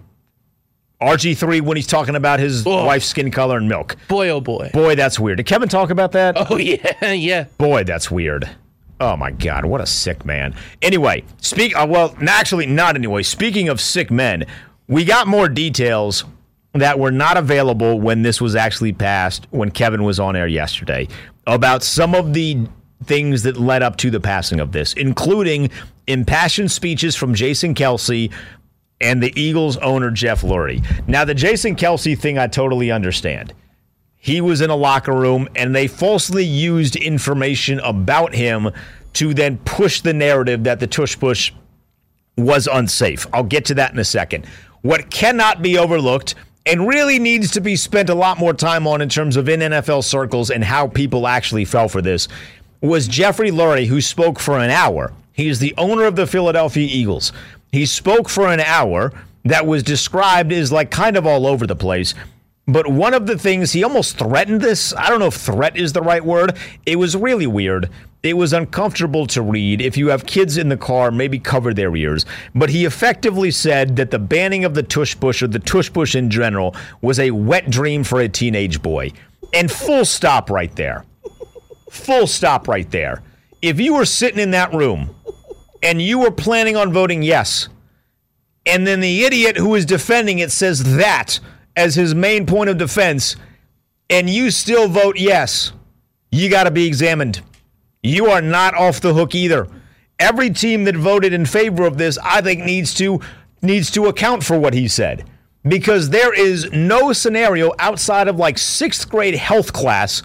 R G three when he's talking about his oh. wife's skin color and milk. Boy, oh boy. Boy, that's weird. Did Kevin talk about that? Oh, yeah, yeah. Boy, that's weird. Oh, my God. What a sick man. Anyway, speak. Uh, well, actually, not anyway. Speaking of sick men, we got more details that were not available when this was actually passed, when Kevin was on air yesterday, about some of the things that led up to the passing of this, including impassioned speeches from Jason Kelce and the Eagles owner, Jeff Lurie. Now, the Jason Kelce thing, I totally understand. He was in a locker room, and they falsely used information about him to then push the narrative that the tush push was unsafe. I'll get to that in a second. What cannot be overlooked and really needs to be spent a lot more time on in terms of in N F L circles and how people actually fell for this was Jeffrey Lurie, who spoke for an hour. He is the owner of the Philadelphia Eagles. He spoke for an hour that was described as like kind of all over the place. But one of the things, he almost threatened this. I don't know if threat is the right word. It was really weird. It was uncomfortable to read. If you have kids in the car, maybe cover their ears. But he effectively said that the banning of the tush push, or the tush push in general, was a wet dream for a teenage boy. And full stop right there. Full stop right there. If you were sitting in that room and you were planning on voting yes, and then the idiot who is defending it says that as his main point of defense, and you still vote yes, you got to be examined. You are not off the hook either. Every team that voted in favor of this, I think, needs to needs to account for what he said. Because there is no scenario outside of like sixth grade health class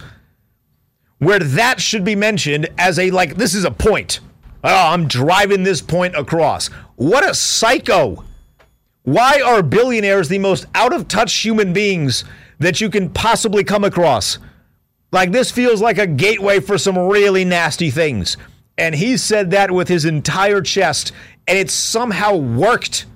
where that should be mentioned as a, like, this is a point. Oh, I'm driving this point across. What a psycho. Why are billionaires the most out-of-touch human beings that you can possibly come across? Like, this feels like a gateway for some really nasty things. And he said that with his entire chest, and it somehow worked.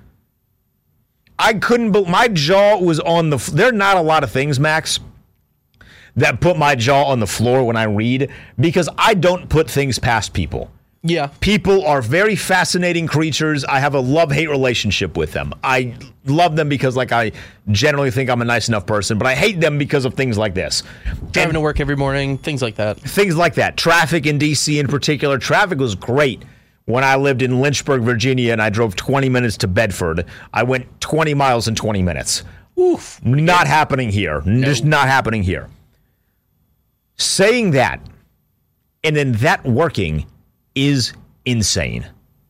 I couldn't believe, my jaw was on the, there are not a lot of things, Max, that put my jaw on the floor when I read, because I don't put things past people. Yeah. People are very fascinating creatures. I have a love-hate relationship with them. I love them because, like, I generally think I'm a nice enough person, but I hate them because of things like this. Driving and to work every morning, things like that. Things like that. Traffic in D C in particular. Traffic was great when I lived in Lynchburg, Virginia, and I drove twenty minutes to Bedford. I went twenty miles in twenty minutes. Oof. Not happening here. No. Just not happening here. Saying that, and then that working is insane.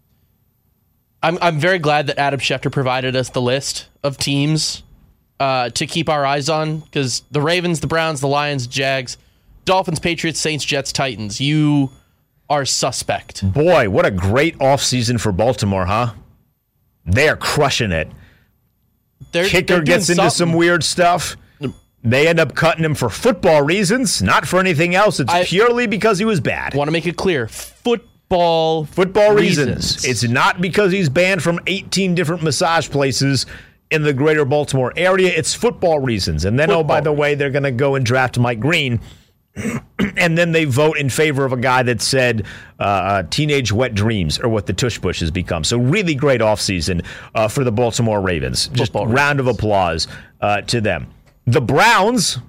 I'm I'm very glad that Adam Schefter provided us the list of teams uh, to keep our eyes on, because the Ravens, the Browns, the Lions, Jags, Dolphins, Patriots, Saints, Jets, Titans. You are suspect. Boy, what a great offseason for Baltimore, huh? They are crushing it. They're, Kicker they're gets into something. some weird stuff. They end up cutting him for football reasons, not for anything else. It's I, purely because he was bad. Want to make it clear. Football Football reasons. reasons. It's not because he's banned from eighteen different massage places in the greater Baltimore area. It's football reasons. And then, football. oh, by the way, they're going to go and draft Mike Green, and then they vote in favor of a guy that said uh, teenage wet dreams are what the tush push has become. So really great offseason uh, for the Baltimore Ravens. Just a round of applause uh, to them. The Browns,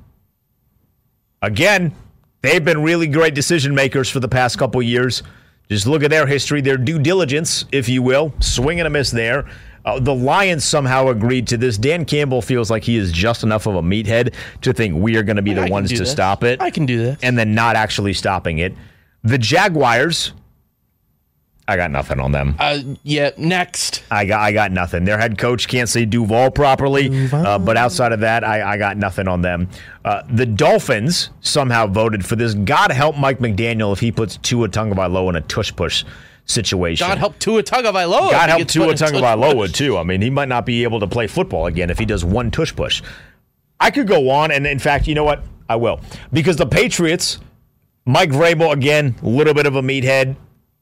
again, they've been really great decision makers for the past couple years. Just look at their history, their due diligence, if you will. Swing and a miss there. Uh, the Lions somehow agreed to this. Dan Campbell feels like he is just enough of a meathead to think we are going to be the I ones to this. stop it. I can do this. And then not actually stopping it. The Jaguars, I got nothing on them. Uh, yeah, next. I got I got nothing. Their head coach can't say Duval properly, uh, but outside of that, I, I got nothing on them. Uh, the Dolphins somehow voted for this. God help Mike McDaniel if he puts Tua Tagovailoa in a tush push situation. God help Tua Tagovailoa. God help Tua Tagovailoa too. I mean, he might not be able to play football again if he does one tush push. I could go on, and in fact, you know what? I will. Because the Patriots, Mike Vrabel, again, a little bit of a meathead.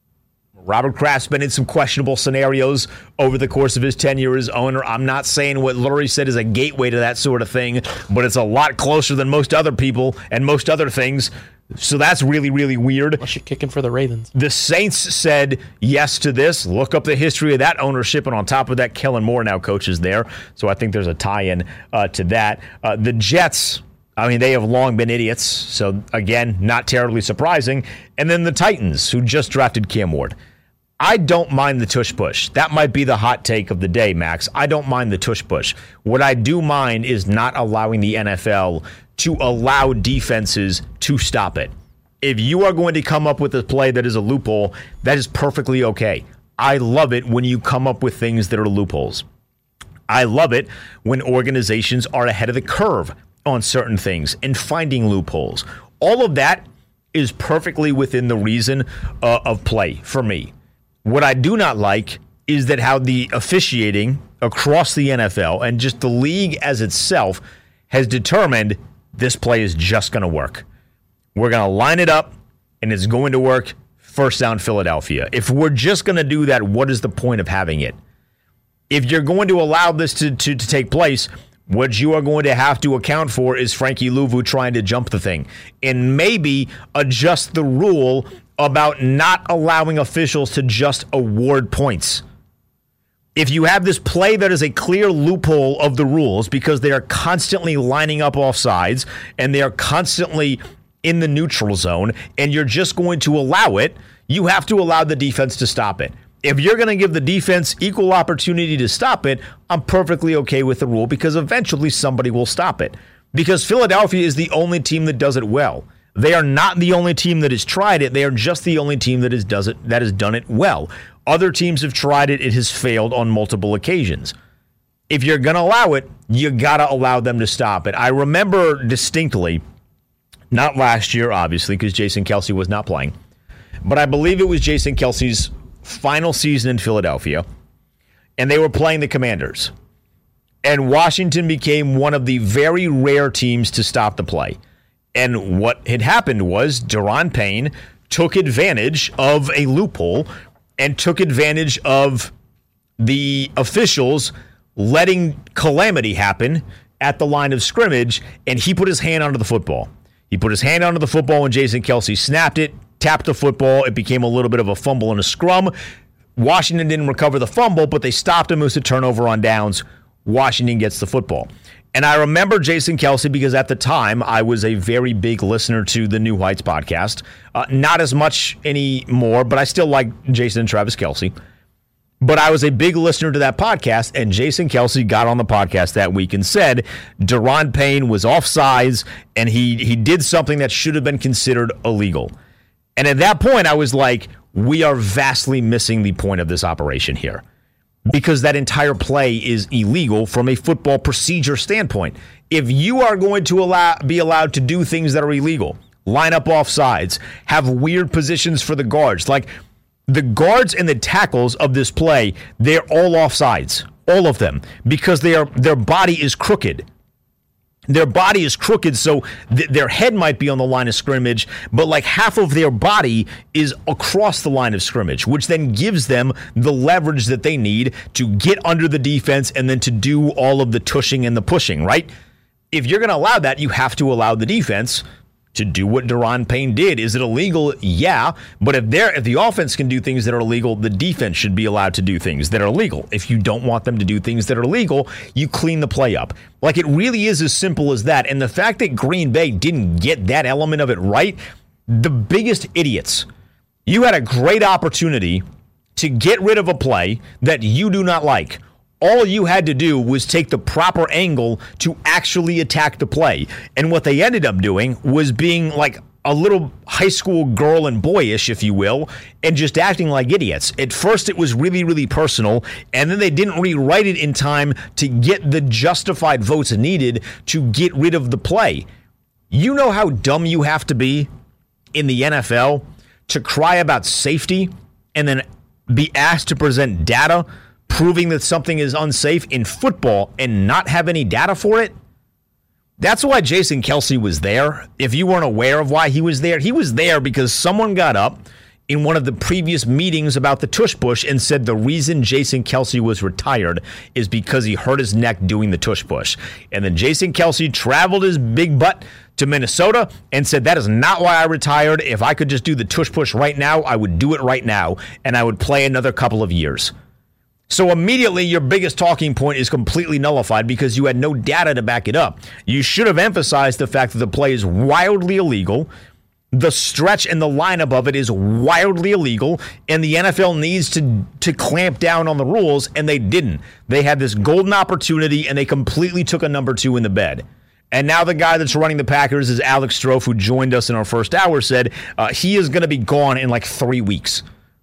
Robert Kraft's been in some questionable scenarios over the course of his tenure as owner. I'm not saying what Lurie said is a gateway to that sort of thing, but it's a lot closer than most other people and most other things. So that's really, really weird. Unless you're kicking for the Ravens. The Saints said yes to this. Look up the history of that ownership, and on top of that, Kellen Moore now coaches there. So I think there's a tie-in uh, to that. Uh, the Jets, I mean, they have long been idiots. So, again, not terribly surprising. And then the Titans, who just drafted Cam Ward. I don't mind the tush push. That might be the hot take of the day, Max. I don't mind the tush push. What I do mind is not allowing the N F L to allow defenses to stop it. If you are going to come up with a play that is a loophole, that is perfectly okay. I love it when you come up with things that are loopholes. I love it when organizations are ahead of the curve on certain things and finding loopholes. All of that is perfectly within the reason uh, of play for me. What I do not like is that how the officiating across the N F L and just the league as itself has determined this play is just going to work. We're going to line it up, and it's going to work. First down, Philadelphia. If we're just going to do that, what is the point of having it? If you're going to allow this to, to, to take place, what you are going to have to account for is Frankie Louvu trying to jump the thing and maybe adjust the rule about not allowing officials to just award points. If you have this play that is a clear loophole of the rules because they are constantly lining up off sides and they are constantly in the neutral zone and you're just going to allow it, you have to allow the defense to stop it. If you're going to give the defense equal opportunity to stop it, I'm perfectly okay with the rule because eventually somebody will stop it. Because Philadelphia is the only team that does it well. They are not the only team that has tried it. They are just the only team that has does it that has done it well. Other teams have tried it. It has failed on multiple occasions. If you're going to allow it, you got to allow them to stop it. I remember distinctly, not last year, obviously, because Jason Kelce was not playing, but I believe it was Jason Kelce's final season in Philadelphia, and they were playing the Commanders. And Washington became one of the very rare teams to stop the play. And what had happened was Daron Payne took advantage of a loophole and took advantage of the officials letting calamity happen at the line of scrimmage, and he put his hand onto the football. He put his hand onto the football when Jason Kelce snapped it, tapped the football. It became a little bit of a fumble and a scrum. Washington didn't recover the fumble, but they stopped him. It was a turnover on downs. Washington gets the football. And I remember Jason Kelce because at the time I was a very big listener to the New Heights podcast. Uh, not as much anymore, but I still like Jason and Travis Kelce. But I was a big listener to that podcast, and Jason Kelce got on the podcast that week and said Daron Payne was offsides and he he did something that should have been considered illegal. And at that point, I was like, we are vastly missing the point of this operation here. Because that entire play is illegal from a football procedure standpoint. If you are going to allow be allowed to do things that are illegal, line up off sides, have weird positions for the guards, like the guards and the tackles of this play, they're all off sides, all of them, because they are their body is crooked. Their body is crooked, so th- their head might be on the line of scrimmage, but like half of their body is across the line of scrimmage, which then gives them the leverage that they need to get under the defense and then to do all of the tushing and the pushing, right? If you're going to allow that, you have to allow the defense to do what Daron Payne did. Is it illegal? Yeah. But if they're if the offense can do things that are illegal, the defense should be allowed to do things that are illegal. If you don't want them to do things that are illegal, you clean the play up. Like, it really is as simple as that. And the fact that Green Bay didn't get that element of it right, the biggest idiots. You had a great opportunity to get rid of a play that you do not like. All you had to do was take the proper angle to actually attack the play. And what they ended up doing was being like a little high school girl and boyish, if you will, and just acting like idiots. At first, it was really, really personal, and then they didn't rewrite it in time to get the justified votes needed to get rid of the play. You know how dumb you have to be in the N F L to cry about safety and then be asked to present data proving that something is unsafe in football and not have any data for it? That's why Jason Kelce was there. If you weren't aware of why he was there, he was there because someone got up in one of the previous meetings about the tush push and said the reason Jason Kelce was retired is because he hurt his neck doing the tush push. And then Jason Kelce traveled his big butt to Minnesota and said, that is not why I retired. If I could just do the tush push right now, I would do it right now, and I would play another couple of years. So immediately your biggest talking point is completely nullified because you had no data to back it up. You should have emphasized the fact that the play is wildly illegal. The stretch and the lineup of it is wildly illegal, and the N F L needs to, to clamp down on the rules, and they didn't. They had this golden opportunity, and they completely took a number two in the bed. And now the guy that's running the Packers is Alex Strofe, who joined us in our first hour, said uh, he is going to be gone in like three weeks.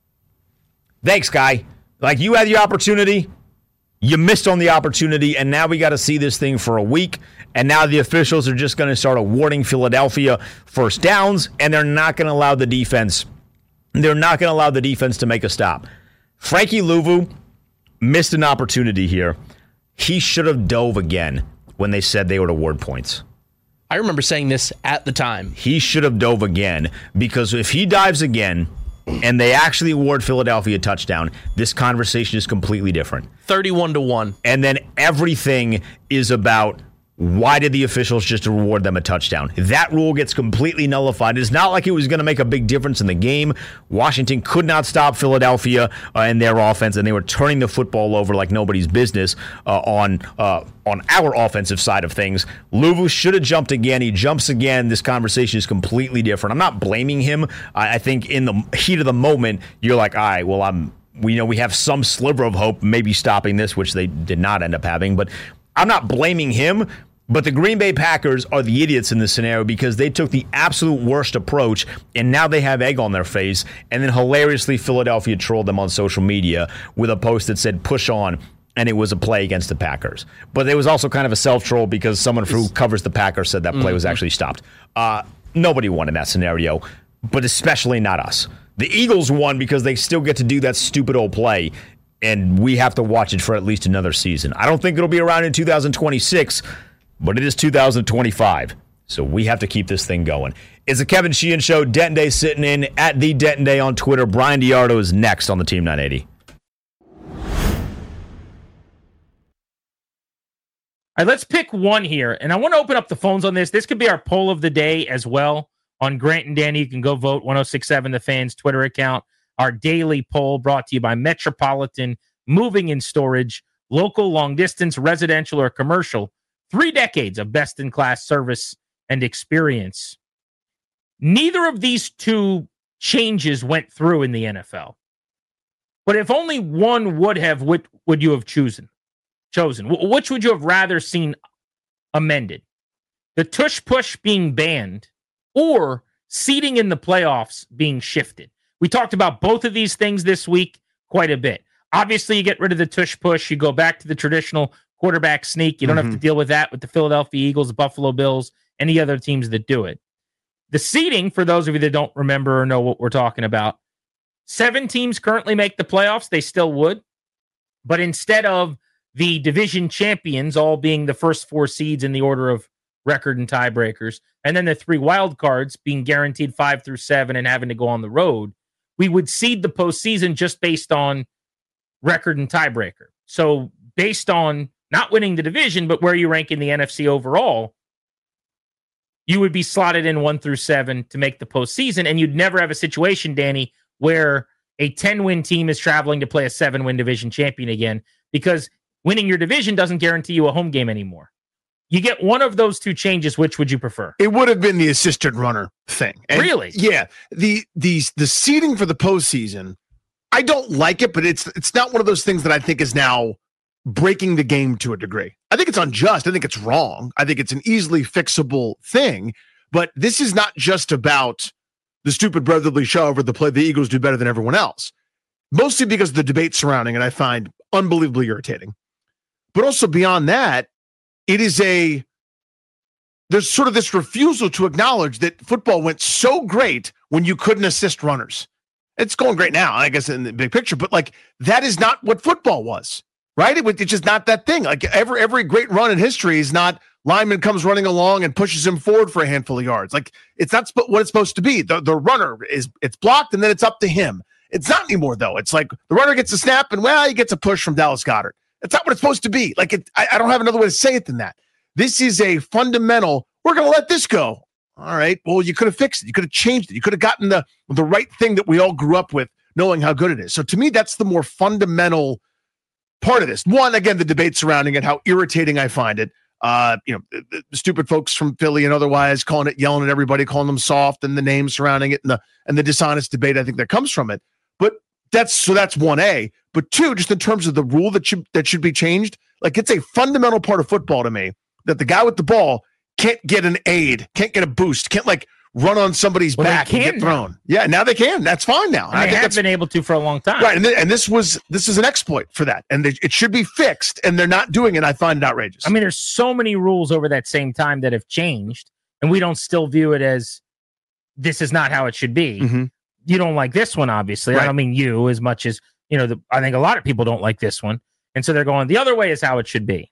Thanks, guy. Like, you had the opportunity, you missed on the opportunity, and now we got to see this thing for a week, and now the officials are just going to start awarding Philadelphia first downs, and they're not going to allow the defense, they're not going to allow the defense to make a stop. Frankie Louvu missed an opportunity here. He should have dove again when they said they would award points. I remember saying this at the time. He should have dove again, because if he dives again and they actually award Philadelphia a touchdown, this conversation is completely different. thirty-one to one. And then everything is about, why did the officials just award them a touchdown? That rule gets completely nullified. It's not like it was going to make a big difference in the game. Washington could not stop Philadelphia uh, and their offense, and they were turning the football over like nobody's business uh, on uh, on our offensive side of things. Louvu should have jumped again. He jumps again. This conversation is completely different. I'm not blaming him. I, I think in the heat of the moment, you're like, all right, well, I'm, we know we have some sliver of hope, maybe stopping this, which they did not end up having, but I'm not blaming him. But the Green Bay Packers are the idiots in this scenario because they took the absolute worst approach, and now they have egg on their face. And then hilariously, Philadelphia trolled them on social media with a post that said, push on, and it was a play against the Packers. But it was also kind of a self-troll because someone who covers the Packers said that play mm-hmm. was actually stopped. Uh, nobody won in that scenario, but especially not us. The Eagles won because they still get to do that stupid old play, and we have to watch it for at least another season. I don't think it'll be around in two thousand twenty-six, but it is two thousand twenty-five, so we have to keep this thing going. It's a Kevin Sheehan Show. Denton Day sitting in at the Denton Day on Twitter. Brian Diardo is next on the Team nine eighty. All right, let's pick one here, and I want to open up the phones on this. This could be our poll of the day as well on Grant and Danny. You can go vote, ten sixty-seven The Fans Twitter account. Our daily poll brought to you by Metropolitan Moving and Storage, local, long distance, residential, or commercial. Three decades of best-in-class service and experience. Neither of these two changes went through in the N F L. But if only one would have, what would you have chosen? Chosen? Which would you have rather seen amended? The tush push being banned or seating in the playoffs being shifted? We talked about both of these things this week quite a bit. Obviously, you get rid of the tush push. You go back to the traditional quarterback sneak. You don't mm-hmm. have to deal with that with the Philadelphia Eagles, the Buffalo Bills, any other teams that do it. The seeding, for those of you that don't remember or know what we're talking about, seven teams currently make the playoffs. They still would. But instead of the division champions all being the first four seeds in the order of record and tiebreakers, and then the three wild cards being guaranteed five through seven and having to go on the road, we would seed the postseason just based on record and tiebreaker. So based on not winning the division, but where you rank in the N F C overall, you would be slotted in one through seven to make the postseason, and you'd never have a situation, Danny, where a ten-win team is traveling to play a seven-win division champion again, because winning your division doesn't guarantee you a home game anymore. You get one of those two changes. Which would you prefer? It would have been the assistant runner thing. And really? Yeah. The the the seeding for the postseason, I don't like it, but it's it's not one of those things that I think is now breaking the game to a degree. I think it's unjust. I think it's wrong. I think it's an easily fixable thing. But this is not just about the stupid brotherly shove or the play the Eagles do better than everyone else. Mostly because of the debate surrounding it, I find unbelievably irritating. But also beyond that, it is a, there's sort of this refusal to acknowledge that football went so great when you couldn't assist runners. It's going great now, I guess, in the big picture, but like that is not what football was, right? It, it's just not that thing. Like every, every great run in history is not lineman comes running along and pushes him forward for a handful of yards. Like it's not sp- what it's supposed to be. The, the runner is, it's blocked and then it's up to him. It's not anymore though. It's like the runner gets a snap and well, he gets a push from Dallas Goedert. That's not what it's supposed to be. Like, it, I, I don't have another way to say it than that. This is a fundamental, we're going to let this go. All right, well, you could have fixed it. You could have changed it. You could have gotten the, the right thing that we all grew up with, knowing how good it is. So to me, that's the more fundamental part of this. One, again, the debate surrounding it, how irritating I find it. Uh, you know, the, the stupid folks from Philly and otherwise calling it, yelling at everybody, calling them soft, and the names surrounding it, and the and the dishonest debate I think that comes from it. But that's so that's one A. But two, just in terms of the rule that should that should be changed, like it's a fundamental part of football to me that the guy with the ball can't get an aid, can't get a boost, can't like run on somebody's well, back and get thrown. Now. Yeah, now they can. That's fine now. And I they think have been able to for a long time. Right, and, th- and this was this is an exploit for that, and they, it should be fixed, and they're not doing it. I find it outrageous. I mean, there's so many rules over that same time that have changed, and we don't still view it as this is not how it should be. Mm-hmm. You don't like this one, obviously. Right. I don't mean you as much as, you know, the, I think a lot of people don't like this one. And so they're going, the other way is how it should be.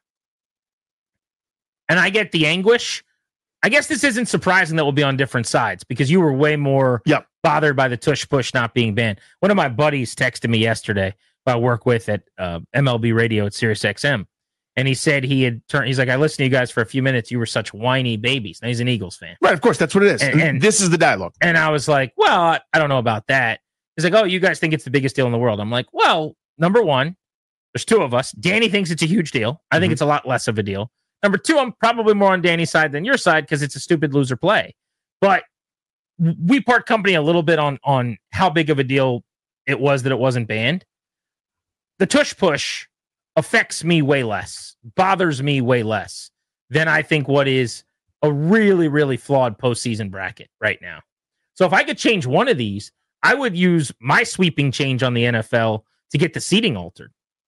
And I get the anguish. I guess this isn't surprising that we'll be on different sides because you were way more yep. bothered by the tush push not being banned. One of my buddies texted me yesterday, who I work with at uh, M L B Radio at Sirius X M. And he said he had turned, he's like, I listened to you guys for a few minutes. You were such whiny babies. Now he's an Eagles fan. Right, of course, that's what it is. And, and this is the dialogue. And I was like, well, I, I don't know about that. He's like, oh, you guys think it's the biggest deal in the world. I'm like, well, number one, there's two of us. Danny thinks it's a huge deal. I think mm-hmm. it's a lot less of a deal. Number two, I'm probably more on Danny's side than your side because it's a stupid loser play. But we part company a little bit on, on how big of a deal it was that it wasn't banned. The tush push affects me way less, bothers me way less than I think what is a really, really flawed postseason bracket right now. So if I could change one of these, I would use my sweeping change on the N F L to get the seeding altered.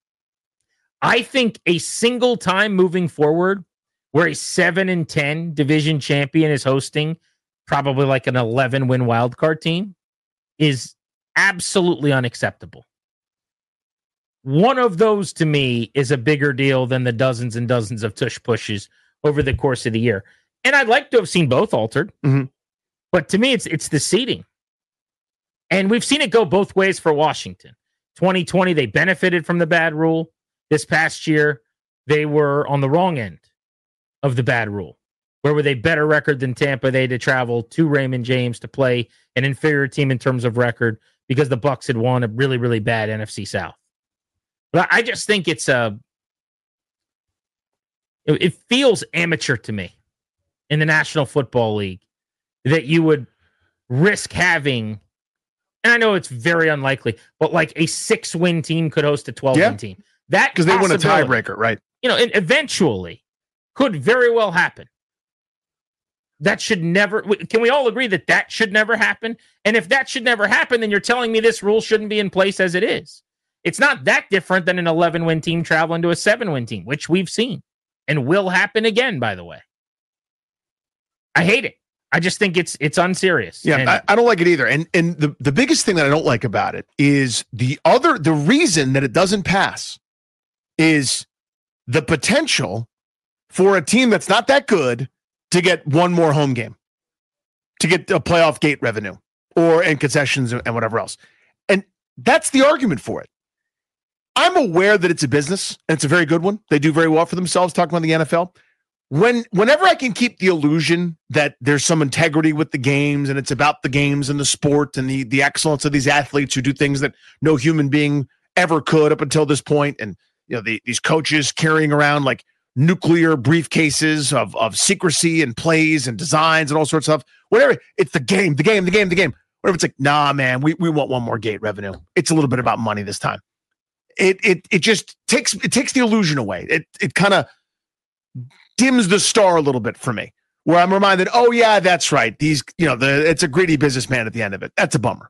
I think a single time moving forward where a seven and ten division champion is hosting probably like an eleven win wildcard team is absolutely unacceptable. One of those to me is a bigger deal than the dozens and dozens of tush pushes over the course of the year. And I'd like to have seen both altered, mm-hmm. but to me, it's it's the seeding. And we've seen it go both ways for Washington. twenty twenty, they benefited from the bad rule. This past year, they were on the wrong end of the bad rule. Where with a better record than Tampa, they had to travel to Raymond James to play an inferior team in terms of record because the Bucs had won a really, really bad N F C South. But I just think it's a, it feels amateur to me in the National Football League that you would risk having, and I know it's very unlikely, but like a six-win team could host a twelve-win yeah. team. That because they win a tiebreaker, right? You know, and eventually could very well happen. That should never. Can we all agree that that should never happen? And if that should never happen, then you're telling me this rule shouldn't be in place as it is. It's not that different than an eleven-win team traveling to a seven-win team, which we've seen and will happen again, by the way. I hate it. I just think it's it's unserious. Yeah, and, I, I don't like it either. And and the, the biggest thing that I don't like about it is the other the reason that it doesn't pass is the potential for a team that's not that good to get one more home game, to get a playoff gate revenue or and concessions and whatever else. And that's the argument for it. I'm aware that it's a business, and it's a very good one. They do very well for themselves, talking about the N F L. when whenever I can keep the illusion that there's some integrity with the games and it's about the games and the sport and the the excellence of these athletes who do things that no human being ever could up until this point, and you know the, these coaches carrying around like nuclear briefcases of of secrecy and plays and designs and all sorts of stuff. Whatever, it's the game, the game, the game, the game. Whatever, it's like, nah, man, we we want one more gate revenue. It's a little bit about money this time. It it it just takes it takes the illusion away. It it kind of dims the star a little bit for me, where I'm reminded, oh yeah, that's right. These, you know, the it's a greedy businessman at the end of it. That's a bummer.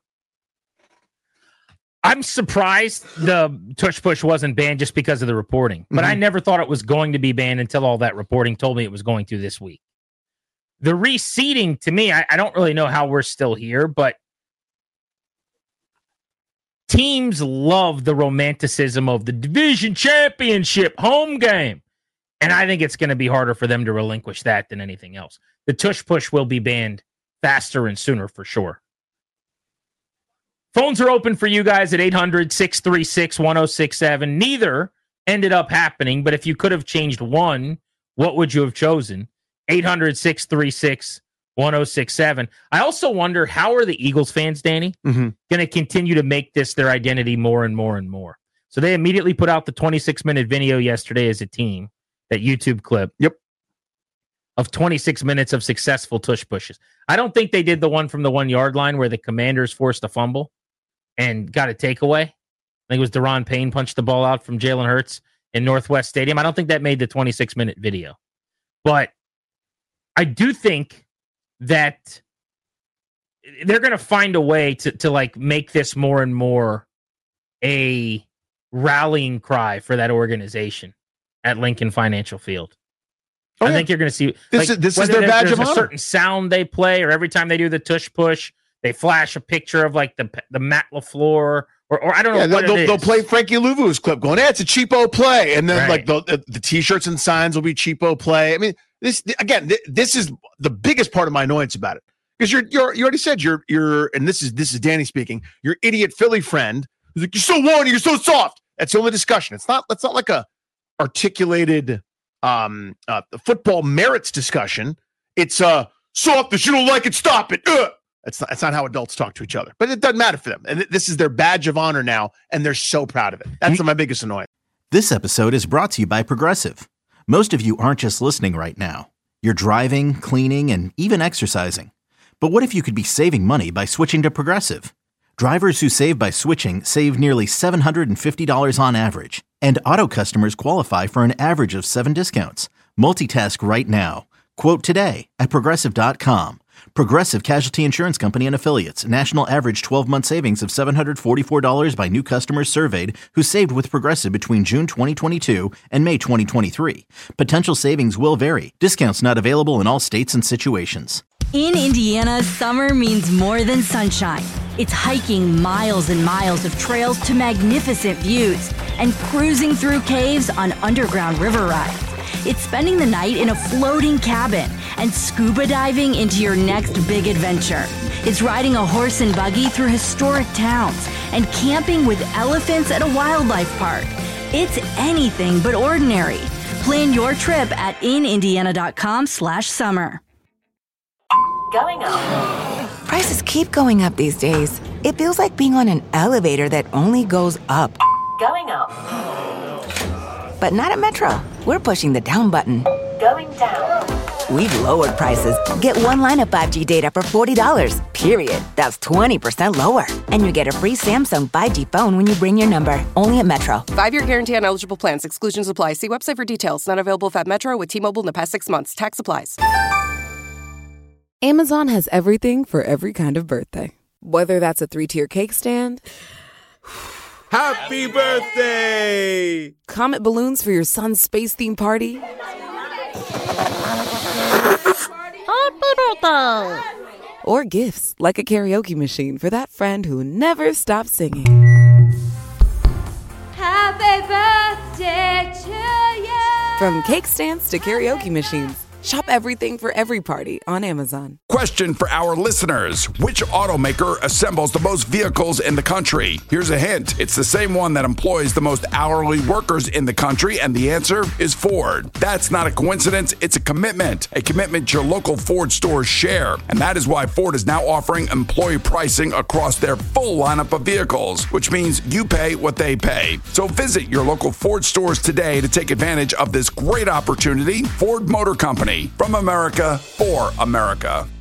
I'm surprised the tush push wasn't banned just because of the reporting, but mm-hmm. I never thought it was going to be banned until all that reporting told me it was going to this week. The reseeding, to me, I, I don't really know how we're still here, but teams love the romanticism of the division championship home game. And I think it's going to be harder for them to relinquish that than anything else. The tush push will be banned faster and sooner for sure. Phones are open for you guys at eight hundred, six three six, one oh six seven. Neither ended up happening, but if you could have changed one, what would you have chosen? eight hundred, six three six, one oh six seven. I also wonder, how are the Eagles fans, Danny, mm-hmm. going to continue to make this their identity more and more and more? So they immediately put out the twenty-six minute video yesterday as a team, that YouTube clip. Yep. Of twenty-six minutes of successful tush pushes. I don't think they did the one from the one yard line where the Commanders forced a fumble and got a takeaway. I think it was Deron Payne punched the ball out from Jalen Hurts in Northwest Stadium. I don't think that made the twenty-six minute video. But I do think that they're going to find a way to, to like make this more and more a rallying cry for that organization at Lincoln Financial Field. Oh, I yeah. think you're going to see this. Like, is, this is whether their badge of there's a honor. certain sound they play, or every time they do the tush push, they flash a picture of like the the Matt LaFleur, or or I don't know Yeah, what they'll, it is. they'll play Frankie Louvu's clip, going, "Yeah, it's a cheapo play," and then Right. like the, the the T-shirts and signs will be cheapo play. I mean, this again, th- this is the biggest part of my annoyance about it, because you're you're you already said you're you're, and this is this is Danny speaking. Your idiot Philly friend who's like, "You're so warm, you're so soft." That's the only discussion. It's not. That's not like a articulated um uh, the football merits discussion. It's uh soft. If you don't like it, stop it. Ugh. That's not, that's not how adults talk to each other, but it doesn't matter for them. And th- this is their badge of honor now, and they're so proud of it. That's my biggest annoyance. This episode is brought to you by Progressive. Most of you aren't just listening right now. You're driving, cleaning, and even exercising. But what if you could be saving money by switching to Progressive? Drivers who save by switching save nearly seven hundred fifty dollars on average. And auto customers qualify for an average of seven discounts. Multitask right now. Quote today at Progressive dot com. Progressive Casualty Insurance Company and Affiliates. National average twelve-month savings of seven hundred forty-four dollars by new customers surveyed who saved with Progressive between June twenty twenty-two and May twenty twenty-three. Potential savings will vary. Discounts not available in all states and situations. In Indiana, summer means more than sunshine. It's hiking miles and miles of trails to magnificent views and cruising through caves on underground river rides. It's spending the night in a floating cabin and scuba diving into your next big adventure. It's riding a horse and buggy through historic towns and camping with elephants at a wildlife park. It's anything but ordinary. Plan your trip at inindiana.com slash summer. Going up. Prices keep going up these days. It feels like being on an elevator that only goes up. Going up. But not at Metro. We're pushing the down button. Going down. We've lowered prices. Get one line of five G data for forty dollars, period. That's twenty percent lower. And you get a free Samsung five G phone when you bring your number. Only at Metro. Five-year guarantee on eligible plans. Exclusions apply. See website for details. Not available at Metro with T-Mobile in the past six months. Tax applies. Amazon has everything for every kind of birthday. Whether that's a three-tier cake stand, Happy birthday! comet balloons for your son's space theme party, Happy birthday! or gifts like a karaoke machine for that friend who never stops singing. Happy birthday to you! From cake stands to karaoke machines, Shop everything for every party on Amazon. Question for our listeners. Which automaker assembles the most vehicles in the country? Here's a hint. It's the same one that employs the most hourly workers in the country, and the answer is Ford. That's not a coincidence. It's a commitment. A commitment your local Ford stores share. And that is why Ford is now offering employee pricing across their full lineup of vehicles, which means you pay what they pay. So visit your local Ford stores today to take advantage of this great opportunity. Ford Motor Company, from America for America.